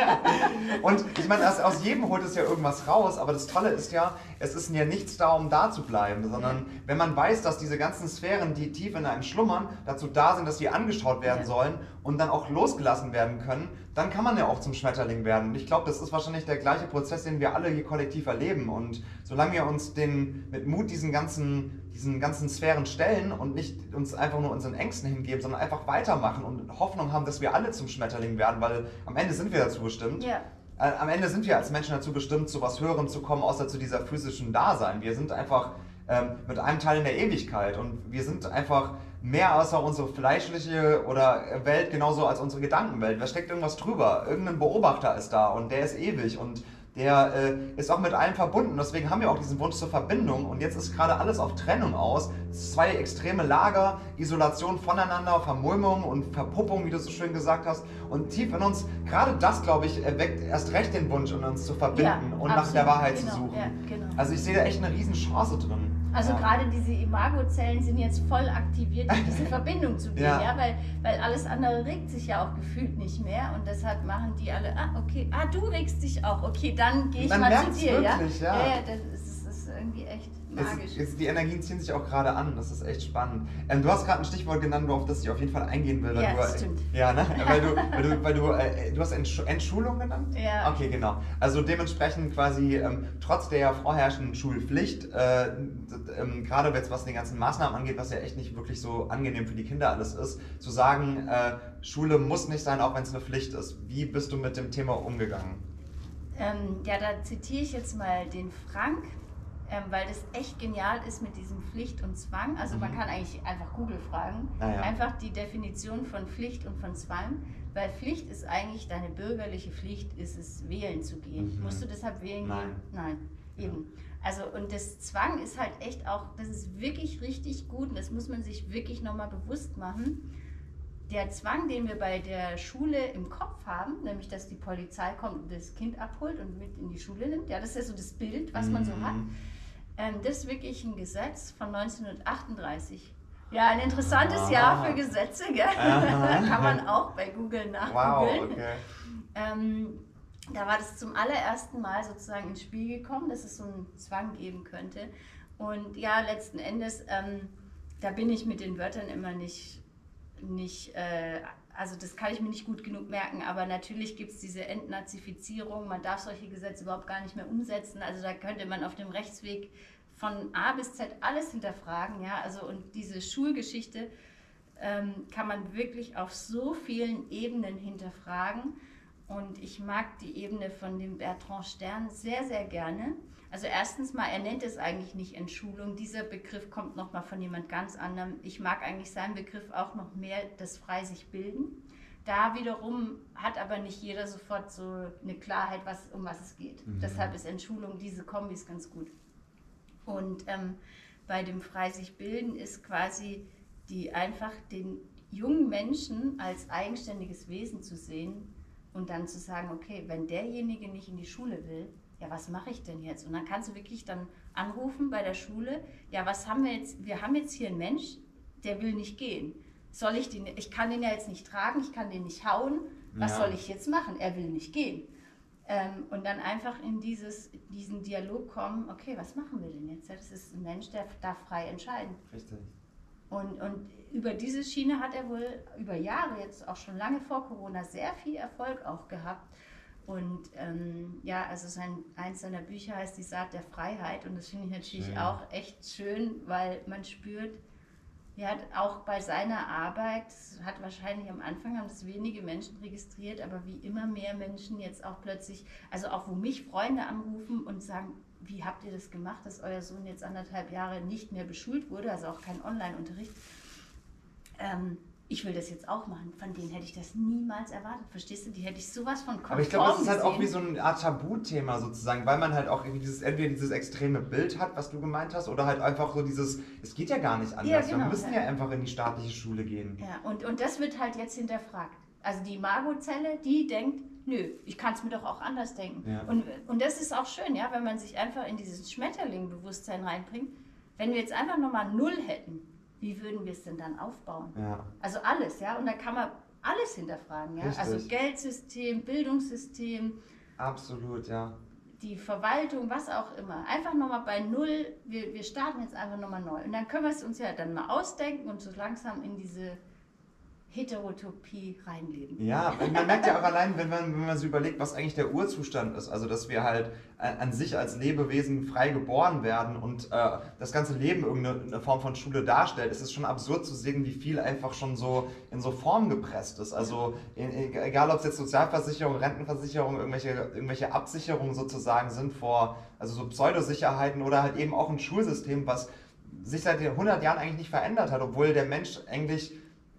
Und ich meine, aus, aus jedem holt es ja irgendwas raus, aber das Tolle ist ja, es ist ja nichts da, um da zu bleiben, sondern wenn man weiß, dass diese ganzen Sphären, die tief in einem schlummern, dazu da sind, dass sie angeschaut werden ja. sollen und dann auch losgelassen werden können, dann kann man ja auch zum Schmetterling werden. Und ich glaube, das ist wahrscheinlich der gleiche Prozess, den wir alle hier kollektiv erleben. Und solange wir uns den, mit Mut diesen ganzen, diesen ganzen Sphären stellen und nicht uns einfach nur unseren Ängsten hingeben, sondern einfach weitermachen und Hoffnung haben, dass wir alle zum Schmetterling werden, weil am Ende sind wir dazu bestimmt. Ja. Am Ende sind wir als Menschen dazu bestimmt, zu was Höherem zu kommen, außer zu dieser physischen Dasein. Wir sind einfach ähm, mit einem Teil in der Ewigkeit und wir sind einfach mehr außer unsere fleischliche oder Welt genauso als unsere Gedankenwelt. Da steckt irgendwas drüber. Irgendein Beobachter ist da und der ist ewig und der äh, ist auch mit allem verbunden. Deswegen haben wir auch diesen Wunsch zur Verbindung und jetzt ist gerade alles auf Trennung aus. Zwei extreme Lager, Isolation voneinander, Vermulmung und Verpuppung, wie du so schön gesagt hast. Und tief in uns, gerade das, glaube ich, erweckt erst recht den Wunsch, in uns zu verbinden Ja, und absolut. nach der Wahrheit Genau, zu suchen. ja, genau. Also ich sehe da echt eine riesen Chance drin. Also ja. gerade diese Imagozellen sind jetzt voll aktiviert, in diese Verbindung zu gehen, Ja. ja, weil, weil alles andere regt sich ja auch gefühlt nicht mehr und deshalb machen die alle, ah okay, ah du regst dich auch, okay, dann gehe ich Man mal zu merkt's dir, wirklich, ja. ja. Ja, ja, das ist, das ist irgendwie echt magisch. Es, es, die Energien ziehen sich auch gerade an, das ist echt spannend. Ähm, du hast gerade ein Stichwort genannt, auf das ich auf jeden Fall eingehen will. Weil Ja, du, das stimmt. Ja, ne? weil du, weil du, weil du, äh, du hast Entsch Entschulung genannt? Ja. Okay, genau. Also dementsprechend quasi ähm, trotz der ja vorherrschenden Schulpflicht, äh, ähm, gerade jetzt was den ganzen Maßnahmen angeht, was ja echt nicht wirklich so angenehm für die Kinder alles ist, zu sagen, äh, Schule muss nicht sein, auch wenn es eine Pflicht ist. Wie bist du mit dem Thema umgegangen? Ähm, ja, da zitiere ich jetzt mal den Frank, ähm, weil das echt genial ist mit diesem Pflicht und Zwang. Also mhm. man kann eigentlich einfach Google fragen, ah, ja. einfach die Definition von Pflicht und von Zwang, weil Pflicht ist eigentlich deine bürgerliche Pflicht, ist es wählen zu gehen. Mhm. Musst du deshalb wählen Nein. gehen? Nein, eben. Also und das Zwang ist halt echt auch, das ist wirklich richtig gut und das muss man sich wirklich nochmal bewusst machen. Der Zwang, den wir bei der Schule im Kopf haben, nämlich dass die Polizei kommt und das Kind abholt und mit in die Schule nimmt, ja, das ist ja so das Bild, was man so hat. Ähm, das ist wirklich ein Gesetz von neunzehnhundertachtunddreißig. Ja, ein interessantes ah. Jahr für Gesetze, gell? Kann man auch bei Google nachgoogeln. Wow, okay. ähm, da war das zum allerersten Mal sozusagen ins Spiel gekommen, dass es so einen Zwang geben könnte. Und ja, letzten Endes, ähm, da bin ich mit den Wörtern immer nicht, nicht äh, also das kann ich mir nicht gut genug merken, aber natürlich gibt es diese Entnazifizierung, man darf solche Gesetze überhaupt gar nicht mehr umsetzen, also da könnte man auf dem Rechtsweg von A bis Z alles hinterfragen, ja, also und diese Schulgeschichte ähm, kann man wirklich auf so vielen Ebenen hinterfragen und ich mag die Ebene von dem Bertrand Stern sehr, sehr gerne. Also erstens mal, er nennt es eigentlich nicht Entschulung, dieser Begriff kommt nochmal von jemand ganz anderem. Ich mag eigentlich seinen Begriff auch noch mehr, das frei sich bilden. Da wiederum hat aber nicht jeder sofort so eine Klarheit, was, um was es geht. Mhm. Deshalb ist Entschulung, diese Kombi ist ganz gut. Und ähm, bei dem frei sich bilden ist quasi die einfach den jungen Menschen als eigenständiges Wesen zu sehen und dann zu sagen, okay, wenn derjenige nicht in die Schule will, ja, was mache ich denn jetzt? Und dann kannst du wirklich dann anrufen bei der Schule, ja, was haben wir jetzt, wir haben jetzt hier einen Mensch, der will nicht gehen. Soll ich den, ich kann den ja jetzt nicht tragen, ich kann den nicht hauen, was ja. soll ich jetzt machen? Er will nicht gehen. Ähm, und dann einfach in dieses, diesen Dialog kommen, okay, was machen wir denn jetzt? Das ist ein Mensch, der darf frei entscheiden. Richtig. Und, und über diese Schiene hat er wohl über Jahre, jetzt auch schon lange vor Corona, sehr viel Erfolg auch gehabt. Und ähm, ja, also sein, eins seiner Bücher heißt Die Saat der Freiheit und das finde ich natürlich Schön. auch echt schön, weil man spürt, er hat auch bei seiner Arbeit, hat wahrscheinlich am Anfang haben das wenige Menschen registriert, aber wie immer mehr Menschen jetzt auch plötzlich, also auch wo mich Freunde anrufen und sagen, wie habt ihr das gemacht, dass euer Sohn jetzt anderthalb Jahre nicht mehr beschult wurde, also auch kein Online-Unterricht. Ähm, ich will das jetzt auch machen. Von denen hätte ich das niemals erwartet. Verstehst du? Die hätte ich sowas von konform Aber ich glaube, das ist halt gesehen. auch wie so eine Art Tabuthema sozusagen, weil man halt auch irgendwie dieses, entweder dieses extreme Bild hat, was du gemeint hast, oder halt einfach so dieses, es geht ja gar nicht anders. Ja, genau, wir müssen ja. ja einfach in die staatliche Schule gehen. Ja, und, und das wird halt jetzt hinterfragt. Also die Margot-Zelle, die denkt, nö, ich kann es mir doch auch anders denken. Ja. Und, und das ist auch schön, ja, wenn man sich einfach in dieses Schmetterling-Bewusstsein reinbringt. Wenn wir jetzt einfach nochmal Null hätten, wie würden wir es denn dann aufbauen? Ja. Also alles, ja, und da kann man alles hinterfragen, ja. Richtig. Also Geldsystem, Bildungssystem, Absolut, ja. die Verwaltung, was auch immer. Einfach nochmal bei Null, wir, wir starten jetzt einfach nochmal neu. Und dann können wir es uns ja dann mal ausdenken und so langsam in diese Heterotopie reinleben. Ja, man merkt ja auch allein, wenn man, wenn man so überlegt, was eigentlich der Urzustand ist, also dass wir halt an sich als Lebewesen frei geboren werden und äh, das ganze Leben irgendeine Form von Schule darstellt, ist es schon absurd zu sehen, wie viel einfach schon so in so Form gepresst ist. Also in, egal, ob es jetzt Sozialversicherung, Rentenversicherung, irgendwelche, irgendwelche Absicherungen sozusagen sind vor, also so Pseudosicherheiten oder halt eben auch ein Schulsystem, was sich seit hundert Jahren eigentlich nicht verändert hat, obwohl der Mensch eigentlich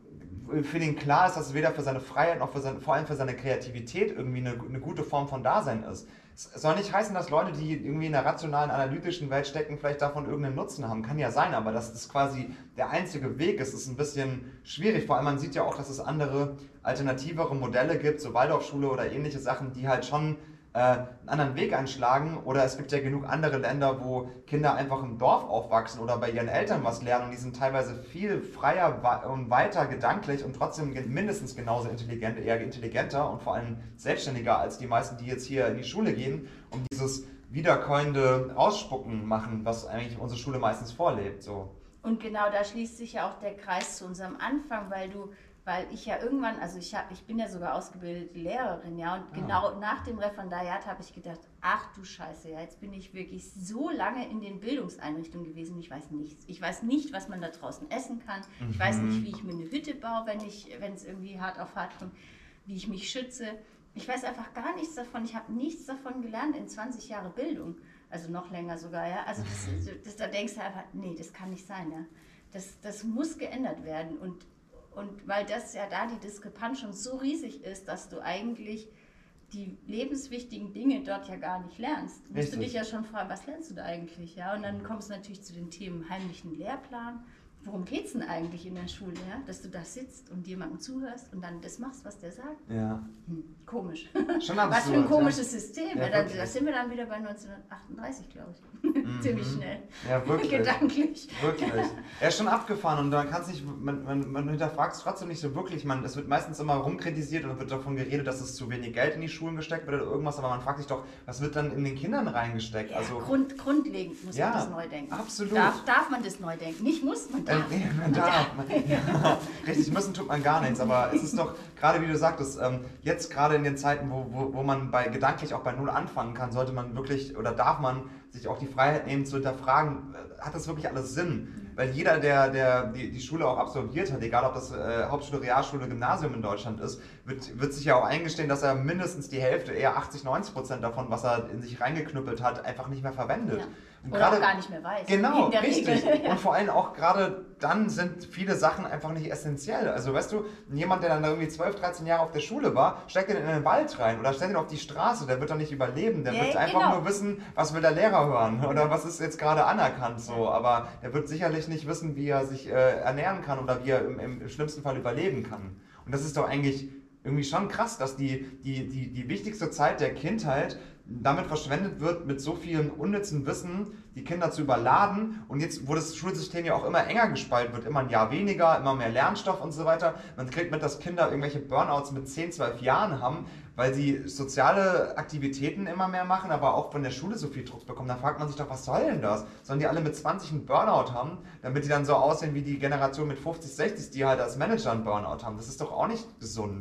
für den klar ist, dass es weder für seine Freiheit noch für seine, vor allem für seine Kreativität irgendwie eine, eine gute Form von Dasein ist. Es soll nicht heißen, dass Leute, die irgendwie in der rationalen, analytischen Welt stecken, vielleicht davon irgendeinen Nutzen haben. Kann ja sein, aber dass das quasi der einzige Weg ist, ist ein bisschen schwierig. Vor allem man sieht ja auch, dass es andere, alternativere Modelle gibt, so Waldorfschule oder ähnliche Sachen, die halt schon äh, einen anderen Weg einschlagen. Oder es gibt ja genug andere Länder, wo Kinder einfach im Dorf aufwachsen oder bei ihren Eltern was lernen und die sind teilweise viel freier und weiter gedanklich und trotzdem mindestens genauso intelligent, eher intelligenter und vor allem selbstständiger als die meisten, die jetzt hier in die Schule gehen und dieses wiederkäuende Ausspucken machen, was eigentlich unsere Schule meistens vorlebt. So. Und genau da schließt sich ja auch der Kreis zu unserem Anfang, weil du Weil ich ja irgendwann, also ich, hab, ich bin ja sogar ausgebildete Lehrerin, ja, und Ah. genau nach dem Referendariat habe ich gedacht, ach du Scheiße, ja, jetzt bin ich wirklich so lange in den Bildungseinrichtungen gewesen, ich weiß nichts. Ich weiß nicht, was man da draußen essen kann. Mhm. Ich weiß nicht, wie ich mir eine Hütte baue, wenn ich, wenn es irgendwie hart auf hart kommt, wie ich mich schütze. Ich weiß einfach gar nichts davon. Ich habe nichts davon gelernt in zwanzig Jahre Bildung. Also noch länger sogar, ja. Also das, das, da denkst du einfach, nee, das kann nicht sein, ja. Das, das muss geändert werden und Und weil das ja da die Diskrepanz schon so riesig ist, dass du eigentlich die lebenswichtigen Dinge dort ja gar nicht lernst. Musst Richtig. du dich ja schon fragen, was lernst du da eigentlich? Ja? Und dann kommst du natürlich zu den Themen heimlichen Lehrplan. Worum geht es denn eigentlich in der Schule? Ja? Dass du da sitzt und jemandem zuhörst und dann das machst, was der sagt? Ja. Hm, komisch. Schon Was für ein absurd, komisches ja. System. Ja, Ja, da, wirklich. da sind wir dann wieder bei neunzehnhundertachtunddreißig, glaube ich. Mhm. Ziemlich schnell. Ja, wirklich. Gedanklich. Wirklich. Er ist schon abgefahren und man kann es nicht, man, man, man hinterfragt es trotzdem nicht so wirklich. Man, es wird meistens immer rumkritisiert und wird davon geredet, dass es zu wenig Geld in die Schulen gesteckt wird oder irgendwas, aber man fragt sich doch, was wird dann in den Kindern reingesteckt? Ja, also, Grund, grundlegend muss Ja, man das neu denken. absolut. Darf, darf man das neu denken? Nicht muss, man äh, darf. nee, man darf. Man, ja, richtig, müssen tut man gar nichts, aber es ist doch, gerade wie du sagtest, ähm, jetzt gerade in den Zeiten, wo, wo, wo man bei gedanklich auch bei Null anfangen kann, sollte man wirklich oder darf man sich auch die Freiheit nehmen zu hinterfragen, äh, hat das wirklich alles Sinn? Weil jeder, der, der die, die Schule auch absolviert hat, egal ob das äh, Hauptschule, Realschule, Gymnasium in Deutschland ist, wird, wird sich ja auch eingestehen, dass er mindestens die Hälfte, eher achtzig, neunzig Prozent davon, was er in sich reingeknüppelt hat, einfach nicht mehr verwendet. Ja. Und Oder gerade- auch gar nicht mehr weiß. Genau, In der richtig. Regel. Und vor allem auch gerade dann sind viele Sachen einfach nicht essentiell. Also weißt du, jemand, der dann irgendwie zwölf, dreizehn Jahre auf der Schule war, steckt den in den Wald rein oder stellt ihn auf die Straße, der wird doch nicht überleben. Der Ja, wird einfach genau. nur wissen, was will der Lehrer hören oder was ist jetzt gerade anerkannt so. Aber der wird sicherlich nicht wissen, wie er sich äh, ernähren kann oder wie er im, im schlimmsten Fall überleben kann. Und das ist doch eigentlich irgendwie schon krass, dass die, die, die, die wichtigste Zeit der Kindheit damit verschwendet wird, mit so vielen unnützen Wissen die Kinder zu überladen. Und jetzt, wo das Schulsystem ja auch immer enger gespalten wird, immer ein Jahr weniger, immer mehr Lernstoff und so weiter, man kriegt mit, dass Kinder irgendwelche Burnouts mit zehn, zwölf Jahren haben, weil sie soziale Aktivitäten immer mehr machen, aber auch von der Schule so viel Druck bekommen. Da fragt man sich doch, was soll denn das? Sollen die alle mit zwanzig einen Burnout haben, damit die dann so aussehen wie die Generation mit fünfzig, sechzig, die halt als Manager einen Burnout haben? Das ist doch auch nicht gesund.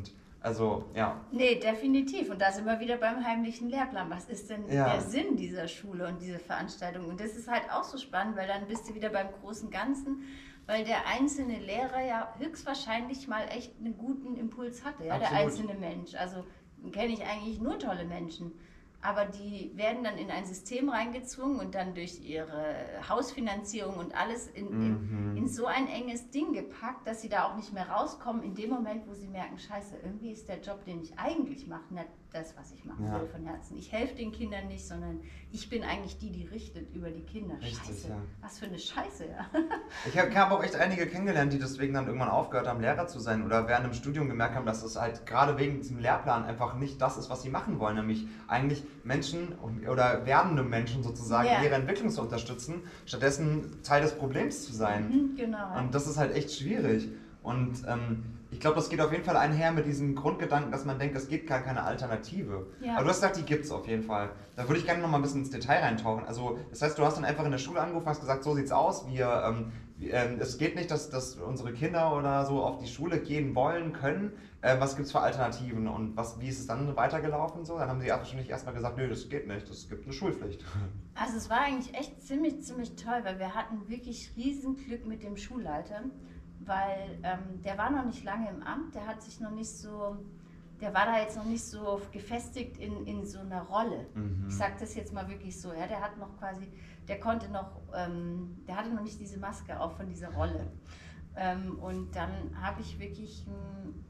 Also, ja. Nee, definitiv. Und da sind wir wieder beim heimlichen Lehrplan. Was ist denn Ja. der Sinn dieser Schule und dieser Veranstaltung? Und das ist halt auch so spannend, weil dann bist du wieder beim großen Ganzen, weil der einzelne Lehrer ja höchstwahrscheinlich mal echt einen guten Impuls hatte, ja, der Absolut. einzelne Mensch. Also kenne ich eigentlich nur tolle Menschen. Aber die werden dann in ein System reingezwungen und dann durch ihre Hausfinanzierung und alles in, in, Mhm. in so ein enges Ding gepackt, dass sie da auch nicht mehr rauskommen in dem Moment, wo sie merken, scheiße, irgendwie ist der Job, den ich eigentlich mache, nicht das, was ich machen Ja. will von Herzen. Ich helfe den Kindern nicht, sondern ich bin eigentlich die, die richtet über die Kinder. Richtig, Scheiße, ja. was für eine Scheiße, ja. Ich habe hab auch echt einige kennengelernt, die deswegen dann irgendwann aufgehört haben, Lehrer zu sein oder während dem Studium gemerkt haben, dass es halt gerade wegen diesem Lehrplan einfach nicht das ist, was sie machen wollen, nämlich eigentlich Menschen oder werdende Menschen sozusagen Ja. in ihrer Entwicklung zu unterstützen, stattdessen Teil des Problems zu sein. Mhm, genau. Und das ist halt echt schwierig. Und ähm, ich glaube, das geht auf jeden Fall einher mit diesem Grundgedanken, dass man denkt, es gibt gar keine Alternative. Ja. Aber du hast gesagt, die gibt es auf jeden Fall. Da würde ich gerne noch mal ein bisschen ins Detail reintauchen. Also, das heißt, du hast dann einfach in der Schule angerufen, hast gesagt, so sieht's aus. Wir, ähm, wir, ähm, es geht nicht, dass, dass unsere Kinder oder so auf die Schule gehen wollen können. Äh, was gibt es für Alternativen und was, wie ist es dann weitergelaufen? So? Dann haben sie wahrscheinlich erstmal gesagt, nö, das geht nicht, es gibt eine Schulpflicht. Also es war eigentlich echt ziemlich, ziemlich toll, weil wir hatten wirklich Riesenglück mit dem Schulleiter, weil ähm, der war noch nicht lange im Amt, der hat sich noch nicht so, der war da jetzt noch nicht so gefestigt in, in so einer Rolle. Mhm. Ich sage das jetzt mal wirklich so, ja, der hat noch quasi, der konnte noch, ähm, der hatte noch nicht diese Maske auf von dieser Rolle. Ähm, und dann habe ich wirklich ein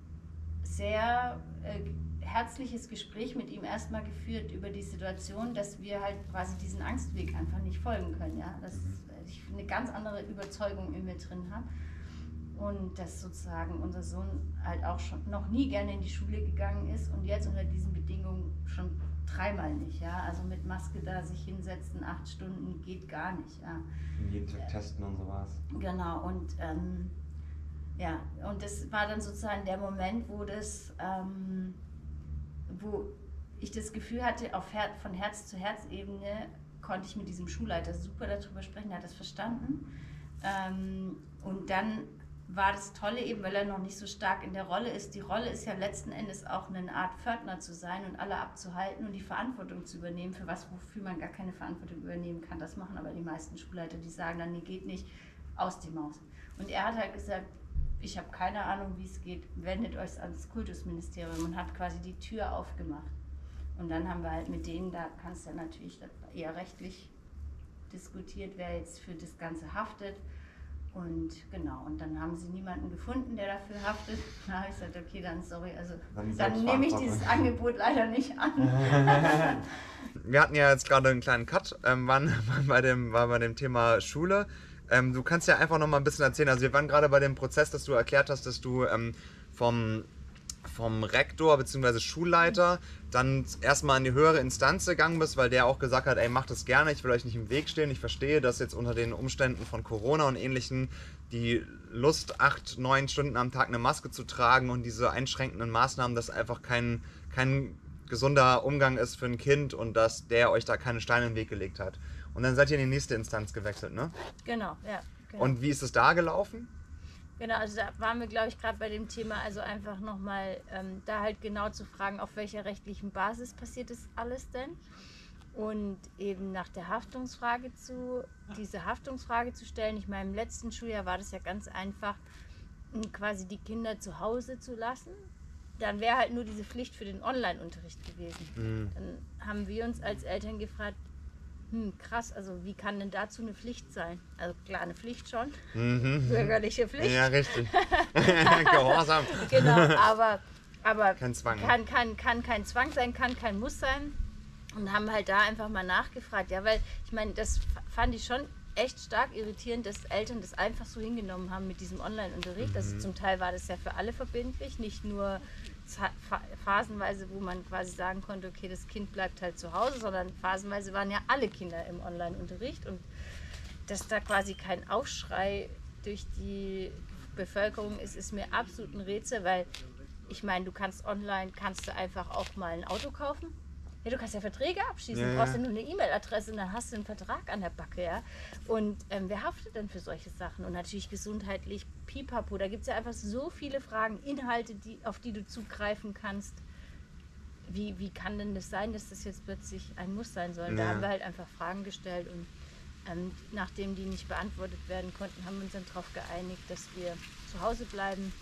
sehr äh, herzliches Gespräch mit ihm erstmal geführt über die Situation, dass wir halt quasi diesen Angstweg einfach nicht folgen können, ja, dass ich eine ganz andere Überzeugung in mir drin habe. Und dass sozusagen unser Sohn halt auch schon noch nie gerne in die Schule gegangen ist und jetzt unter diesen Bedingungen schon dreimal nicht. Ja? Also mit Maske da sich hinsetzen, acht Stunden, geht gar nicht. Ja? Jeden Tag testen und sowas. Genau, und ähm, ja, und das war dann sozusagen der Moment, wo das, ähm, wo ich das Gefühl hatte, auf Her von Herz zu Herz Ebene konnte ich mit diesem Schulleiter super darüber sprechen, er hat das verstanden. Ähm, und dann war das Tolle eben, weil er noch nicht so stark in der Rolle ist. Die Rolle ist ja letzten Endes auch eine Art Pförtner zu sein und alle abzuhalten und die Verantwortung zu übernehmen, für was, wofür man gar keine Verantwortung übernehmen kann. Das machen aber die meisten Schulleiter, die sagen dann, nee, geht nicht, aus die Maus. Und er hat halt gesagt, ich habe keine Ahnung, wie es geht, wendet euch ans Kultusministerium und hat quasi die Tür aufgemacht. Und dann haben wir halt mit denen, da kannst du ja natürlich eher rechtlich diskutiert, wer jetzt für das Ganze haftet. Und genau, und dann haben sie niemanden gefunden, der dafür haftet. Da habe ich gesagt, okay, dann sorry, also Dann dann nehme ich dieses Angebot leider nicht an. Wir hatten ja jetzt gerade einen kleinen Cut, ähm, waren, waren, bei dem, waren bei dem Thema Schule. Ähm, du kannst ja einfach noch mal ein bisschen erzählen. Also wir waren gerade bei dem Prozess, dass du erklärt hast, dass du ähm, vom, vom Rektor bzw. Schulleiter dann erstmal in die höhere Instanz gegangen bist, weil der auch gesagt hat, ey, macht das gerne, ich will euch nicht im Weg stehen. Ich verstehe, dass jetzt unter den Umständen von Corona und Ähnlichem die Lust, acht, neun Stunden am Tag eine Maske zu tragen und diese einschränkenden Maßnahmen, das einfach kein, kein gesunder Umgang ist für ein Kind und dass der euch da keine Steine in den Weg gelegt hat. Und dann seid ihr in die nächste Instanz gewechselt, ne? Genau, ja. Genau. Und wie ist es da gelaufen? Genau, also da waren wir, glaube ich, gerade bei dem Thema, also einfach nochmal ähm, da halt genau zu fragen, auf welcher rechtlichen Basis passiert das alles denn? Und eben nach der Haftungsfrage zu, diese Haftungsfrage zu stellen. Ich meine, im letzten Schuljahr war das ja ganz einfach, quasi die Kinder zu Hause zu lassen. Dann wäre halt nur diese Pflicht für den Online-Unterricht gewesen. Mhm. Dann haben wir uns als Eltern gefragt, hm, krass, also wie kann denn dazu eine Pflicht sein? Also klar, eine Pflicht schon, Mhm. bürgerliche Pflicht. Ja, richtig. Gehorsam. Genau, aber, aber Kein Zwang. kann, kann, kann kein Zwang sein, kann kein Muss sein. Und haben halt da einfach mal nachgefragt. Ja, weil ich meine, das fand ich schon echt stark irritierend, dass Eltern das einfach so hingenommen haben mit diesem Online-Unterricht. Mhm. Also zum Teil war das ja für alle verbindlich, nicht nur phasenweise, wo man quasi sagen konnte, okay, das Kind bleibt halt zu Hause, sondern phasenweise waren ja alle Kinder im Online-Unterricht und dass da quasi kein Aufschrei durch die Bevölkerung ist, ist mir absolut ein Rätsel, weil ich meine, du kannst online, kannst du einfach auch mal ein Auto kaufen. Ja, du kannst ja Verträge abschließen, Ja, du brauchst ja. ja nur eine E-Mail-Adresse und dann hast du einen Vertrag an der Backe, ja. Und ähm, wer haftet denn für solche Sachen? Und natürlich gesundheitlich, pipapo, da gibt es ja einfach so viele Fragen, Inhalte, die, auf die du zugreifen kannst. Wie, wie kann denn das sein, dass das jetzt plötzlich ein Muss sein soll? Da Ja. haben wir halt einfach Fragen gestellt und ähm, nachdem die nicht beantwortet werden konnten, haben wir uns dann darauf geeinigt, dass wir zu Hause bleiben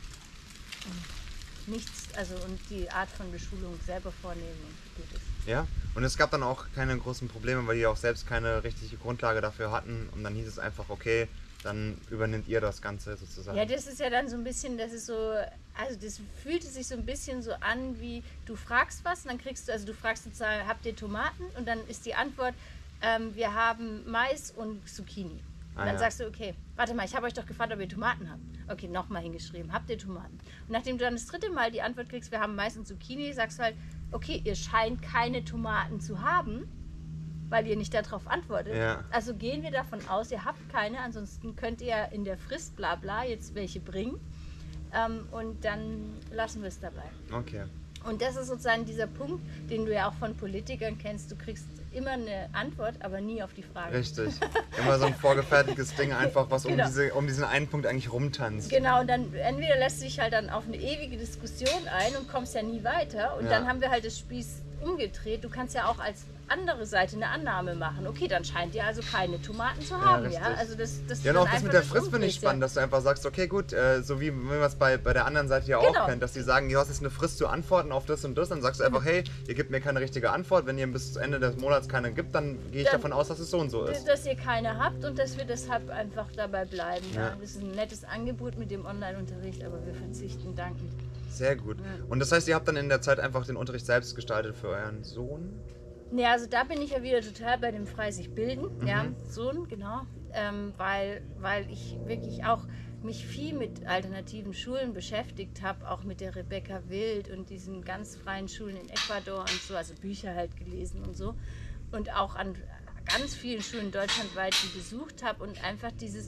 und nichts, also und die Art von Beschulung selber vornehmen und gut ist. Ja, und es gab dann auch keine großen Probleme, weil die auch selbst keine richtige Grundlage dafür hatten. Und dann hieß es einfach, okay, dann übernimmt ihr das Ganze sozusagen. Ja, das ist ja dann so ein bisschen, das ist so, also das fühlte sich so ein bisschen so an, wie du fragst was und dann kriegst du, also du fragst sozusagen, habt ihr Tomaten? Und dann ist die Antwort, ähm, wir haben Mais und Zucchini. Und Ah, dann ja. sagst du, okay, warte mal, ich habe euch doch gefragt, ob ihr Tomaten habt. Okay, nochmal hingeschrieben, habt ihr Tomaten? Und nachdem du dann das dritte Mal die Antwort kriegst, wir haben Mais und Zucchini, sagst du halt, okay, ihr scheint keine Tomaten zu haben, weil ihr nicht darauf antwortet. Ja. Also gehen wir davon aus, ihr habt keine, ansonsten könnt ihr in der Frist bla bla jetzt welche bringen. Ähm, und dann lassen wir es dabei. Okay. Und das ist sozusagen dieser Punkt, den du ja auch von Politikern kennst. Du kriegst immer eine Antwort, aber nie auf die Frage. Richtig. Immer so ein vorgefertigtes Ding einfach, was um, Genau. diese, um diesen einen Punkt eigentlich rumtanzt. Genau, und dann entweder lässt du dich halt dann auf eine ewige Diskussion ein und kommst ja nie weiter. Und Ja. dann haben wir halt das Spieß umgedreht. Du kannst ja auch als andere Seite eine Annahme machen. Okay, dann scheint ihr also keine Tomaten zu haben. Ja, richtig. also das, das Ja, und dann auch das einfach mit der Frist finde ich umdrehst, spannend, ja. dass du einfach sagst, okay, gut, äh, so wie man es bei, bei der anderen Seite ja auch Genau. kennt, dass die sagen, du hast jetzt eine Frist zu antworten auf das und das, dann sagst du einfach, hey, ihr gebt mir keine richtige Antwort, wenn ihr bis Ende des Monats keine gibt, dann gehe ich Dann- davon aus, dass es so und so ist. Dass ihr keine habt und dass wir deshalb einfach dabei bleiben. Ja. Ja. Das ist ein nettes Angebot mit dem Online-Unterricht, aber wir verzichten dankend. Sehr gut. Und das heißt, ihr habt dann in der Zeit einfach den Unterricht selbst gestaltet für euren Sohn? Ne, also da bin ich ja wieder total bei dem frei sich bilden, ja, Sohn, genau, ähm, weil, weil ich wirklich auch mich viel mit alternativen Schulen beschäftigt habe, auch mit der Rebecca Wild und diesen ganz freien Schulen in Ecuador und so, also Bücher halt gelesen und so und auch an ganz vielen Schulen deutschlandweit die besucht habe und einfach dieses,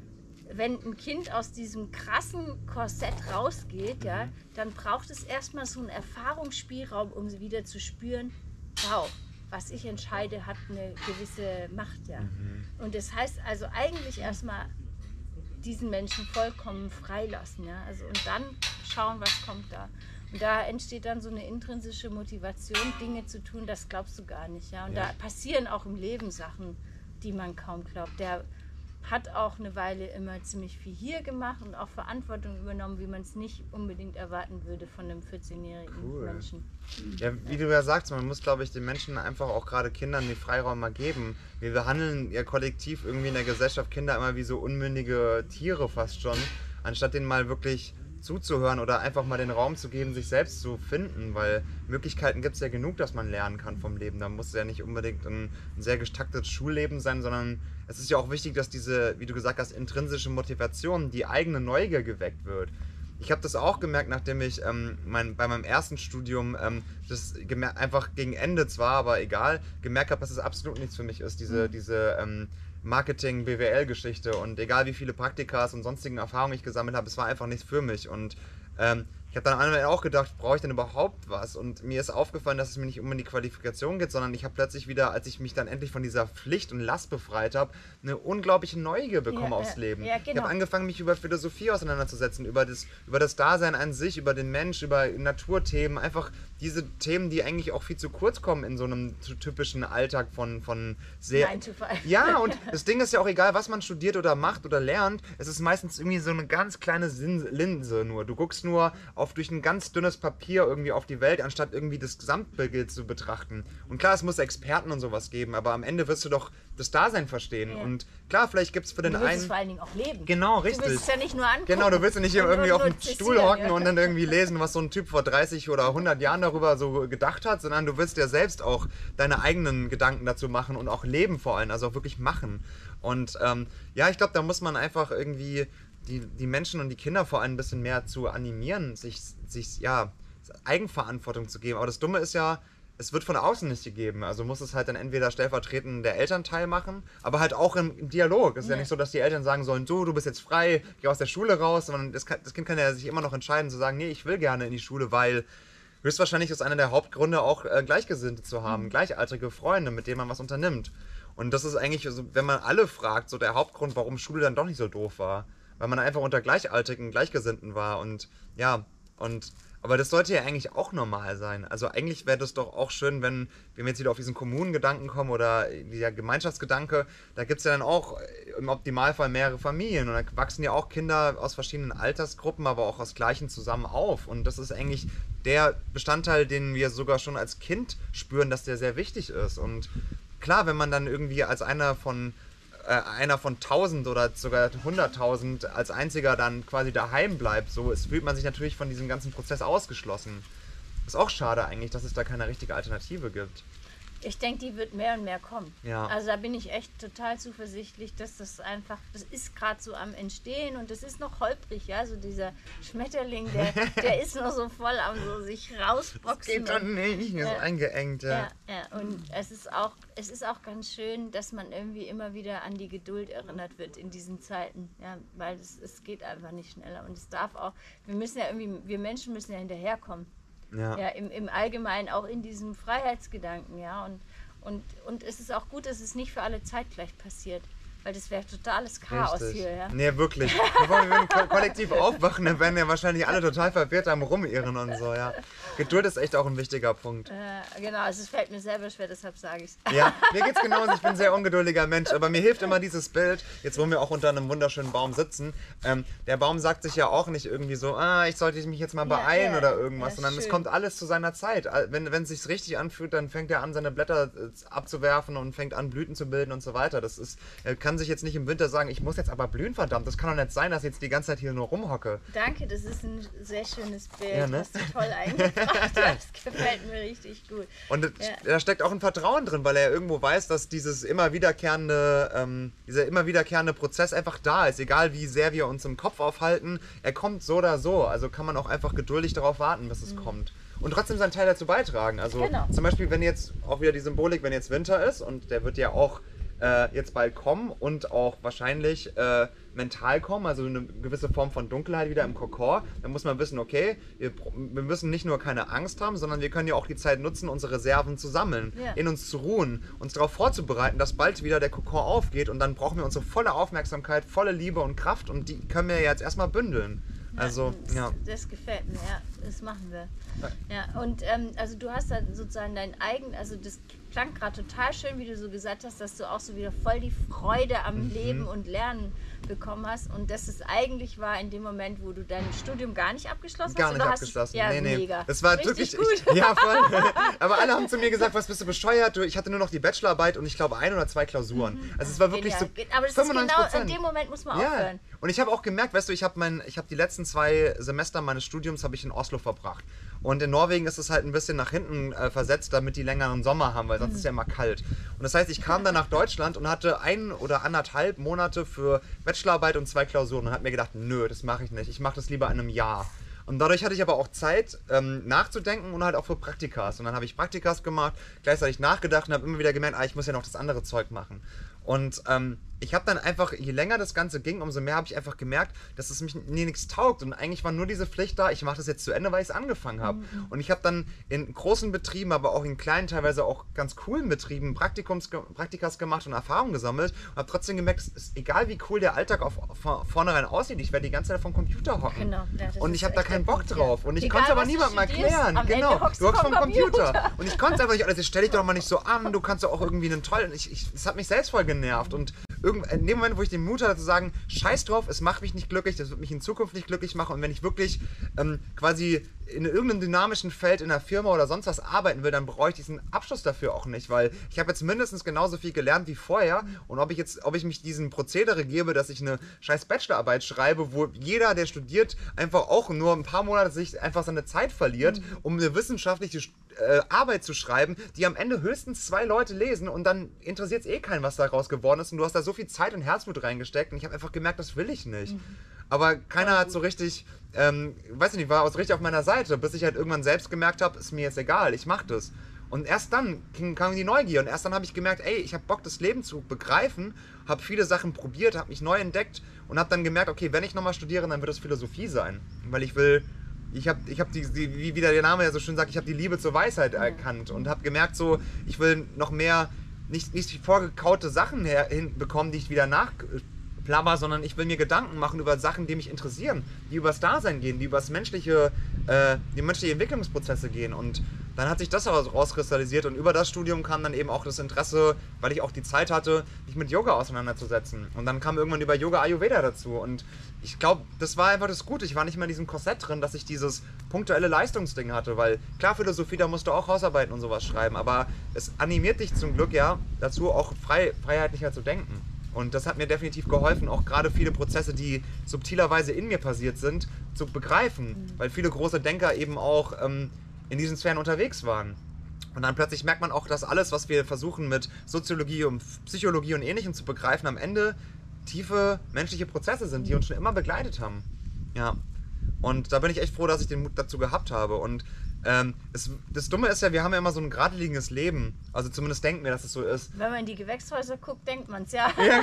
wenn ein Kind aus diesem krassen Korsett rausgeht, ja, dann braucht es erstmal so einen Erfahrungsspielraum, um sie wieder zu spüren, wow, was ich entscheide, hat eine gewisse Macht, ja. Und das heißt also eigentlich erstmal diesen Menschen vollkommen freilassen, ja. Also und dann schauen, was kommt da. Und da entsteht dann so eine intrinsische Motivation, Dinge zu tun, das glaubst du gar nicht, ja. Und Ja. da passieren auch im Leben Sachen, die man kaum glaubt. Der hat auch eine Weile immer ziemlich viel hier gemacht und auch Verantwortung übernommen, wie man es nicht unbedingt erwarten würde von einem vierzehnjährigen Cool. Menschen. Ja, wie du ja sagst, man muss, glaube ich, den Menschen einfach auch gerade Kindern den Freiraum mal geben. Wir behandeln ja kollektiv irgendwie in der Gesellschaft Kinder immer wie so unmündige Tiere fast schon, anstatt denen mal wirklich zuzuhören oder einfach mal den Raum zu geben, sich selbst zu finden, weil Möglichkeiten gibt es ja genug, dass man lernen kann vom Leben. Da muss es ja nicht unbedingt ein, ein sehr gestaktetes Schulleben sein, sondern es ist ja auch wichtig, dass diese, wie du gesagt hast, intrinsische Motivation, die eigene Neugier geweckt wird. Ich habe das auch gemerkt, nachdem ich ähm, mein, bei meinem ersten Studium ähm, das gemer- einfach gegen Ende zwar, aber egal, gemerkt habe, dass es absolut nichts für mich ist, diese, diese ähm, Marketing-B W L-Geschichte, und egal wie viele Praktikas und sonstigen Erfahrungen ich gesammelt habe, es war einfach nichts für mich. Und ähm, ich habe dann einmal auch gedacht, brauche ich denn überhaupt was? Und mir ist aufgefallen, dass es mir nicht um die Qualifikation geht, sondern ich habe plötzlich wieder, als ich mich dann endlich von dieser Pflicht und Last befreit habe, eine unglaubliche Neugier bekommen Ja, aufs ja, Leben. ja, Ich genau. habe angefangen, mich über Philosophie auseinanderzusetzen, über das, über das Dasein an sich, über den Mensch, über Naturthemen, einfach diese Themen, die eigentlich auch viel zu kurz kommen in so einem typischen Alltag von, von sehr... Nine to five. Ja, und das Ding ist ja auch egal, was man studiert oder macht oder lernt, es ist meistens irgendwie so eine ganz kleine Sin- Linse nur. Du guckst nur auf durch ein ganz dünnes Papier irgendwie auf die Welt, anstatt irgendwie das Gesamtbild zu betrachten. Und klar, es muss Experten und sowas geben, aber am Ende wirst du doch das Dasein verstehen. Ja. Und klar, vielleicht gibt es für den Du willst es einen... vor allen Dingen auch leben. Genau, Du richtig. willst es ja nicht nur angucken. Genau, du willst ja nicht hier und irgendwie nur auf dem notizieren, Stuhl hocken ja. und dann irgendwie lesen, was so ein Typ vor dreißig oder hundert Jahren darüber so gedacht hat, sondern du willst ja selbst auch deine eigenen Gedanken dazu machen und auch leben vor allem, also auch wirklich machen. Und ähm, ja, ich glaube, da muss man einfach irgendwie die, die Menschen und die Kinder vor allem ein bisschen mehr zu animieren, sich, sich ja, Eigenverantwortung zu geben. Aber das Dumme ist ja, es wird von außen nicht gegeben. Also muss es halt dann entweder stellvertretend der Elternteil machen, aber halt auch im, im Dialog. Es ist ja. Ja. nicht so, dass die Eltern sagen sollen, so, du bist jetzt frei, geh aus der Schule raus, sondern das, kann, das Kind kann ja sich immer noch entscheiden zu sagen, nee, ich will gerne in die Schule, weil höchstwahrscheinlich ist einer der Hauptgründe auch äh, Gleichgesinnte zu haben, mhm. gleichaltrige Freunde, mit denen man was unternimmt. Und das ist eigentlich, also, wenn man alle fragt, so der Hauptgrund, warum Schule dann doch nicht so doof war. Weil man einfach unter Gleichaltrigen, Gleichgesinnten war und ja, und aber das sollte ja eigentlich auch normal sein. Also eigentlich wäre das doch auch schön, wenn, wenn wir jetzt wieder auf diesen Kommunengedanken kommen oder dieser Gemeinschaftsgedanke, da gibt es ja dann auch im Optimalfall mehrere Familien und da wachsen ja auch Kinder aus verschiedenen Altersgruppen, aber auch aus gleichen zusammen auf. Und das ist eigentlich der Bestandteil, den wir sogar schon als Kind spüren, dass der sehr wichtig ist. Und klar, wenn man dann irgendwie als einer von äh, einer von tausend oder sogar hunderttausend als einziger dann quasi daheim bleibt, so es fühlt man sich natürlich von diesem ganzen Prozess ausgeschlossen. Ist auch schade eigentlich, dass es da keine richtige Alternative gibt. Ich denke, die wird mehr und mehr kommen. Ja. Also da bin ich echt total zuversichtlich, dass das einfach, das ist gerade so am Entstehen und das ist noch holprig, ja, so dieser Schmetterling, der, der ist noch so voll am so sich rausboxen. Das geht doch nicht, ist ja, eingeengt. Ja. Ja, ja, und es ist auch, es ist auch ganz schön, dass man irgendwie immer wieder an die Geduld erinnert wird in diesen Zeiten, ja, weil es, es geht einfach nicht schneller und es darf auch, wir müssen ja irgendwie, wir Menschen müssen ja hinterherkommen. Ja, ja im, im Allgemeinen auch in diesem Freiheitsgedanken, ja. Und, und, und es ist auch gut, dass es nicht für alle zeitgleich passiert. Weil das wäre totales Chaos. Richtig. Hier, ja. Nee, wirklich. Bevor wir würden ko- kollektiv aufwachen, dann wären ja wahrscheinlich alle total verwirrt am Rumirren und so, ja. Geduld ist echt auch ein wichtiger Punkt. Äh, genau, also es fällt mir selber schwer, deshalb sage ich es. Ja, mir geht's genauso, ich bin ein sehr ungeduldiger Mensch, aber mir hilft immer dieses Bild, jetzt wo wir auch unter einem wunderschönen Baum sitzen, ähm, der Baum sagt sich ja auch nicht irgendwie so, ah, ich sollte mich jetzt mal beeilen ja, ja, oder irgendwas, ja, sondern schön. Es kommt alles zu seiner Zeit. Wenn, wenn es sich richtig anfühlt, dann fängt er an, seine Blätter abzuwerfen und fängt an, Blüten zu bilden und so weiter. Das ist, er kann sich jetzt nicht im Winter sagen, ich muss jetzt aber blühen, verdammt. Das kann doch nicht sein, dass ich jetzt die ganze Zeit hier nur rumhocke. Danke, das ist ein sehr schönes Bild. Ja, ne? Hast du toll eingebracht. Das gefällt mir richtig gut. Und ja. da steckt auch ein Vertrauen drin, weil er irgendwo weiß, dass dieses immer wiederkehrende, ähm, dieser immer wiederkehrende Prozess einfach da ist. Egal wie sehr wir uns im Kopf aufhalten, er kommt so oder so. Also kann man auch einfach geduldig darauf warten, bis es mhm. kommt. Und trotzdem seinen Teil dazu beitragen. Also genau. Zum Beispiel, wenn jetzt auch wieder die Symbolik, wenn jetzt Winter ist und der wird ja auch äh, jetzt bald kommen und auch wahrscheinlich äh, mental kommen, also eine gewisse Form von Dunkelheit wieder im Kokor, dann muss man wissen, okay, wir, wir müssen nicht nur keine Angst haben, sondern wir können ja auch die Zeit nutzen, unsere Reserven zu sammeln, ja. in uns zu ruhen, uns darauf vorzubereiten, dass bald wieder der Kokor aufgeht und dann brauchen wir unsere volle Aufmerksamkeit, volle Liebe und Kraft und die können wir jetzt erstmal bündeln. Also, das, ja. Das gefällt mir, ja, das machen wir. Ja, und ähm, also du hast dann sozusagen dein eigen, also das klang gerade total schön, wie du so gesagt hast, dass du auch so wieder voll die Freude am mhm. Leben und Lernen bekommen hast und dass es eigentlich war in dem Moment, wo du dein Studium gar nicht abgeschlossen gar hast. Gar nicht abgeschlossen, ja, nee, nee. Mega. Das war richtig wirklich, gut. Ich, ja, voll. Aber alle haben zu mir gesagt, was bist du bescheuert? Ich hatte nur noch die Bachelorarbeit und ich glaube ein oder zwei Klausuren. Mhm. Also es war wirklich Genial. so Aber das fünfundneunzig Prozent. Ist genau, in dem Moment muss man ja. aufhören. Und ich habe auch gemerkt, weißt du, ich habe mein, ich habe die letzten zwei Semester meines Studiums habe ich in Oslo verbracht. Und in Norwegen ist es halt ein bisschen nach hinten äh, versetzt, damit die längeren Sommer haben, weil sonst mhm. ist es ja immer kalt. Und das heißt, ich kam dann nach Deutschland und hatte ein oder anderthalb Monate für Bachelorarbeit und zwei Klausuren und habe mir gedacht, nö, das mache ich nicht. Ich mache das lieber in einem Jahr. Und dadurch hatte ich aber auch Zeit ähm, nachzudenken und halt auch für Praktikas. Und dann habe ich Praktikas gemacht, gleichzeitig nachgedacht und habe immer wieder gemerkt, ah, ich muss ja noch das andere Zeug machen. Und ähm, ich habe dann einfach, je länger das Ganze ging, umso mehr habe ich einfach gemerkt, dass es mich nie nichts taugt. Und eigentlich war nur diese Pflicht da, ich mache das jetzt zu Ende, weil ich es angefangen habe. Mhm. Und ich habe dann in großen Betrieben, aber auch in kleinen, teilweise auch ganz coolen Betrieben Praktikums, Praktikas gemacht und Erfahrungen gesammelt. Und habe trotzdem gemerkt, es ist egal, wie cool der Alltag auf, von vornherein aussieht, ich werde die ganze Zeit vom Computer hocken. Genau, ja, und ich habe da keinen Bock drauf. Und ich konnte es aber niemandem erklären. Genau, du hockst vom Computer. Computer. Und ich konnte es einfach nicht, also stell dich doch mal nicht so an, du kannst doch auch irgendwie einen tollen, ich, ich, das hat mich selbst voll genervt. Und in dem Moment, wo ich den Mut hatte zu sagen, scheiß drauf, es macht mich nicht glücklich, das wird mich in Zukunft nicht glücklich machen und wenn ich wirklich ähm, quasi in irgendeinem dynamischen Feld in einer Firma oder sonst was arbeiten will, dann brauche ich diesen Abschluss dafür auch nicht, weil ich habe jetzt mindestens genauso viel gelernt wie vorher und ob ich jetzt, ob ich mich diesen Prozedere gebe, dass ich eine scheiß Bachelorarbeit schreibe, wo jeder, der studiert, einfach auch nur ein paar Monate sich einfach seine Zeit verliert, mhm. um eine wissenschaftliche äh, Arbeit zu schreiben, die am Ende höchstens zwei Leute lesen und dann interessiert es eh keinen, was daraus geworden ist und du hast da so viel Zeit und Herzblut reingesteckt und ich habe einfach gemerkt, das will ich nicht. Mhm. Aber keiner hat so richtig, ähm, weiß ich nicht, war auch so richtig auf meiner Seite, bis ich halt irgendwann selbst gemerkt habe, ist mir jetzt egal, ich mach das. Und erst dann kam die Neugier und erst dann habe ich gemerkt, ey, ich habe Bock, das Leben zu begreifen, habe viele Sachen probiert, habe mich neu entdeckt und habe dann gemerkt, okay, wenn ich nochmal studiere, dann wird es Philosophie sein, weil ich will ich habe, ich hab die, die, wie wieder der Name ja so schön sagt, ich habe die Liebe zur Weisheit erkannt und habe gemerkt, so, ich will noch mehr, nicht, nicht vorgekaute Sachen her, hinbekommen, die ich wieder nachplapper, sondern ich will mir Gedanken machen über Sachen, die mich interessieren, die übers Dasein gehen, die übers menschliche, äh, die menschliche Entwicklungsprozesse gehen. Und dann hat sich das rauskristallisiert und über das Studium kam dann eben auch das Interesse, weil ich auch die Zeit hatte, mich mit Yoga auseinanderzusetzen. Und dann kam irgendwann über Yoga Ayurveda dazu. Und ich glaube, das war einfach das Gute. Ich war nicht mehr in diesem Korsett drin, dass ich dieses punktuelle Leistungsding hatte, weil klar, Philosophie, da musst du auch Hausarbeiten und sowas schreiben, aber es animiert dich zum Glück ja dazu, auch frei, freiheitlicher zu denken. Und das hat mir definitiv geholfen, auch gerade viele Prozesse, die subtilerweise in mir passiert sind, zu begreifen, mhm. weil viele große Denker eben auch ähm, in diesen Sphären unterwegs waren. Und dann plötzlich merkt man auch, dass alles, was wir versuchen mit Soziologie und Psychologie und Ähnlichem zu begreifen, am Ende tiefe menschliche Prozesse sind, die uns schon immer begleitet haben. Ja. Und da bin ich echt froh, dass ich den Mut dazu gehabt habe. Und ähm, es, das Dumme ist ja, wir haben ja immer so ein geradliniges Leben. Also zumindest denken wir, dass es so ist. Wenn man in die Gewächshäuser guckt, denkt man es ja. Ja,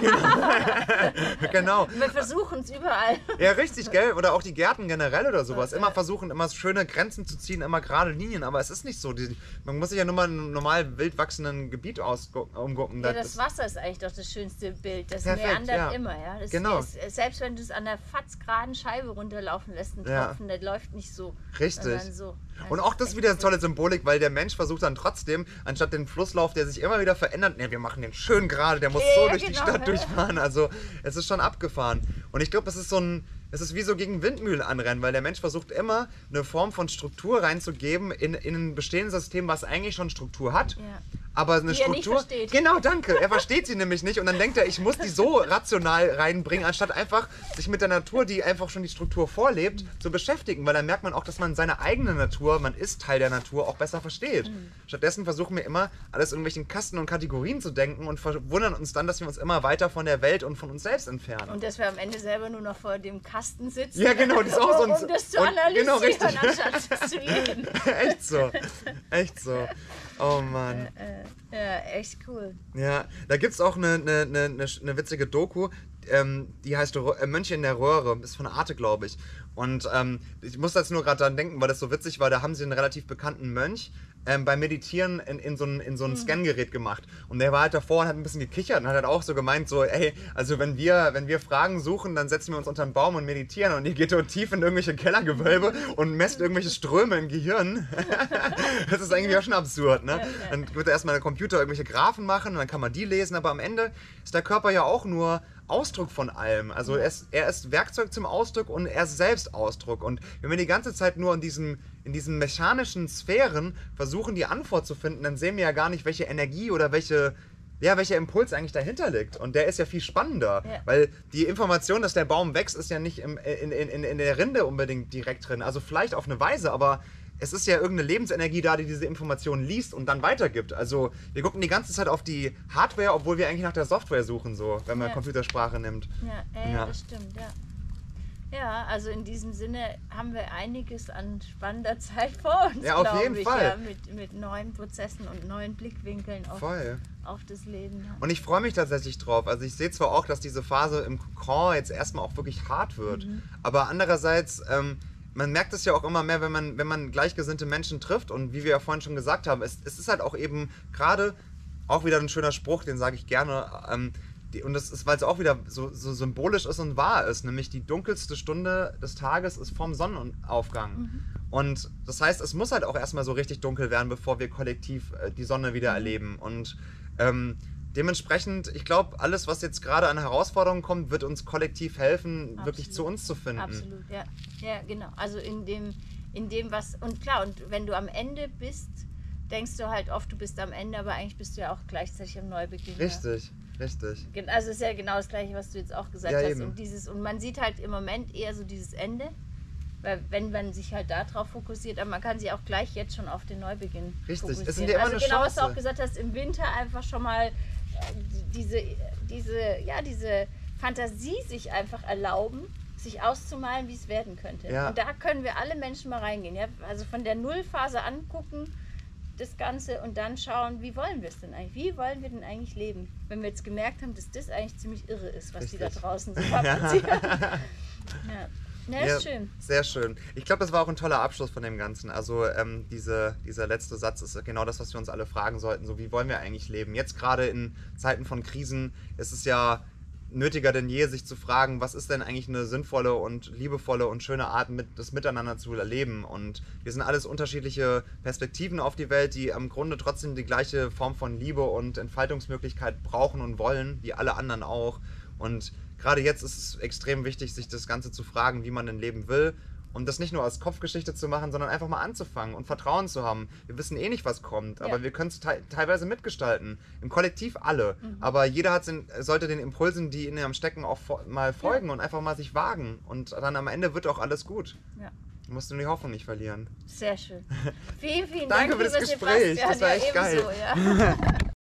genau. Genau. Wir versuchen es überall. Ja, richtig, gell? Oder auch die Gärten generell oder sowas. Ja. Immer versuchen, immer schöne Grenzen zu ziehen, immer gerade Linien. Aber es ist nicht so. Die, man muss sich ja nur mal in einem normal wild wachsenden Gebiet umgucken. Ja, das Wasser ist eigentlich doch das schönste Bild. Das Perfekt, meandert ja. immer. Ja? Das Genau. Ist, selbst wenn du es an der fatzgeraden Scheibe runterlaufen lässt, einen Ja. Tropfen, der läuft nicht so. Richtig. So. Und auch das ist wieder eine tolle Symbolik, weil der Mensch versucht dann trotzdem, anstatt den Flusslauf, der sich immer wieder verändert, ne, wir machen den schön gerade, der muss Ja, so durch genau. die Stadt durchfahren. Also es ist schon abgefahren. Und ich glaube, es ist so ein, es ist wie so gegen Windmühlen anrennen, weil der Mensch versucht immer eine Form von Struktur reinzugeben in, in ein bestehendes System, was eigentlich schon Struktur hat. Ja. Aber eine Die er nicht Struktur. versteht. Genau, danke. Er versteht sie nämlich nicht und dann denkt er, ich muss die so rational reinbringen, anstatt einfach sich mit der Natur, die einfach schon die Struktur vorlebt, zu beschäftigen, weil dann merkt man auch, dass man seine eigene Natur, man ist Teil der Natur, auch besser versteht. Mhm. Stattdessen versuchen wir immer, alles in irgendwelchen Kasten und Kategorien zu denken und verwundern uns dann, dass wir uns immer weiter von der Welt und von uns selbst entfernen. Und dass wir am Ende selber nur noch vor dem Kasten sitzen, Ja, genau, das ist auch so ein- um das zu und- analysieren, genau, richtig. anstatt zu leben. Echt so. Echt so. Oh Mann. Äh, ja, echt cool. Ja, da gibt es auch eine, eine, eine, eine witzige Doku, ähm, die heißt Rö- äh, Mönche in der Röhre, ist von Arte, glaube ich. Und ähm, ich muss jetzt nur gerade dran denken, weil das so witzig war, da haben sie einen relativ bekannten Mönch ähm, beim Meditieren in, in so ein, in so ein Scangerät gemacht. Und der war halt davor und hat ein bisschen gekichert und hat halt auch so gemeint, so, ey, also wenn wir, wenn wir Fragen suchen, dann setzen wir uns unter einen Baum und meditieren und ihr geht dort tief in irgendwelche Kellergewölbe und messt irgendwelche Ströme im Gehirn. Das ist eigentlich auch schon absurd, ne? Dann wird erstmal der Computer irgendwelche Graphen machen und dann kann man die lesen, aber am Ende ist der Körper ja auch nur Ausdruck von allem. Also er ist, er ist Werkzeug zum Ausdruck und er ist selbst Ausdruck. Und wenn wir die ganze Zeit nur in diesen, in diesen mechanischen Sphären versuchen, die Antwort zu finden, dann sehen wir ja gar nicht, welche Energie oder welche, ja, welcher Impuls eigentlich dahinter liegt. Und der ist ja viel spannender. Ja. Weil die Information, dass der Baum wächst, ist ja nicht im, in, in, in, in der Rinde unbedingt direkt drin. Also vielleicht auf eine Weise, aber es ist ja irgendeine Lebensenergie da, die diese Informationen liest und dann weitergibt. Also wir gucken die ganze Zeit auf die Hardware, obwohl wir eigentlich nach der Software suchen, so, wenn man Ja. Computersprache nimmt. Ja, äh, Ja. das stimmt, ja. Ja, also in diesem Sinne haben wir einiges an spannender Zeit vor uns, Ja, auf glaub jeden ich, Fall. Ja, mit, mit neuen Prozessen und neuen Blickwinkeln auf, Voll. auf das Leben. Ja. Und ich freue mich tatsächlich drauf. Also ich sehe zwar auch, dass diese Phase im Kokon jetzt erstmal auch wirklich hart wird, Mhm. aber andererseits, ähm, man merkt es ja auch immer mehr, wenn man, wenn man gleichgesinnte Menschen trifft und wie wir ja vorhin schon gesagt haben, es, es ist halt auch eben gerade, auch wieder ein schöner Spruch, den sage ich gerne, ähm, die, und das ist, weil es auch wieder so, so symbolisch ist und wahr ist, nämlich die dunkelste Stunde des Tages ist vorm Sonnenaufgang. Mhm. Und das heißt, es muss halt auch erstmal so richtig dunkel werden, bevor wir kollektiv äh, die Sonne wieder erleben. Und ähm, dementsprechend, ich glaube, alles, was jetzt gerade an Herausforderungen kommt, wird uns kollektiv helfen, Absolut. wirklich zu uns zu finden. Absolut, ja. Ja, genau. Also in dem, in dem, was. Und klar, und wenn du am Ende bist, denkst du halt oft, du bist am Ende, aber eigentlich bist du ja auch gleichzeitig am Neubeginn. Richtig, richtig. Ja. Also es ist ja genau das Gleiche, was du jetzt auch gesagt Ja, hast. eben. Und, dieses, und man sieht halt im Moment eher so dieses Ende, weil wenn man sich halt darauf fokussiert, aber man kann sich auch gleich jetzt schon auf den Neubeginn Richtig, fokussieren. es sind ja immer also eine genau, was du Chance. auch gesagt hast, im Winter einfach schon mal äh, diese, diese, ja, diese Fantasie sich einfach erlauben, sich auszumalen, wie es werden könnte. Ja. Und da können wir alle Menschen mal reingehen. Ja? Also von der Nullphase angucken, das Ganze, und dann schauen, wie wollen wir es denn eigentlich? Wie wollen wir denn eigentlich leben? Wenn wir jetzt gemerkt haben, dass das eigentlich ziemlich irre ist, was die da Richtig. draußen so fabrizieren. Ja. Ja, ist schön. Sehr schön. Ich glaube, das war auch ein toller Abschluss von dem Ganzen. Also ähm, diese, dieser letzte Satz ist genau das, was wir uns alle fragen sollten. So, wie wollen wir eigentlich leben? Jetzt gerade in Zeiten von Krisen ist es ja nötiger denn je, sich zu fragen, was ist denn eigentlich eine sinnvolle und liebevolle und schöne Art, mit, das Miteinander zu erleben. Und wir sind alles unterschiedliche Perspektiven auf die Welt, die im Grunde trotzdem die gleiche Form von Liebe und Entfaltungsmöglichkeit brauchen und wollen, wie alle anderen auch. Und gerade jetzt ist es extrem wichtig, sich das Ganze zu fragen, wie man denn leben will. Und das nicht nur als Kopfgeschichte zu machen, sondern einfach mal anzufangen und Vertrauen zu haben. Wir wissen eh nicht, was kommt, ja. aber wir können es te teilweise mitgestalten. Im Kollektiv alle. Mhm. Aber jeder hat den, sollte den Impulsen, die in ihm stecken, auch mal folgen ja. und einfach mal sich wagen. Und dann am Ende wird auch alles gut. Ja. Du musst nur die Hoffnung nicht verlieren. Sehr schön. Vielen, vielen Dank. Danke für das Gespräch. Das war echt geil. Ja.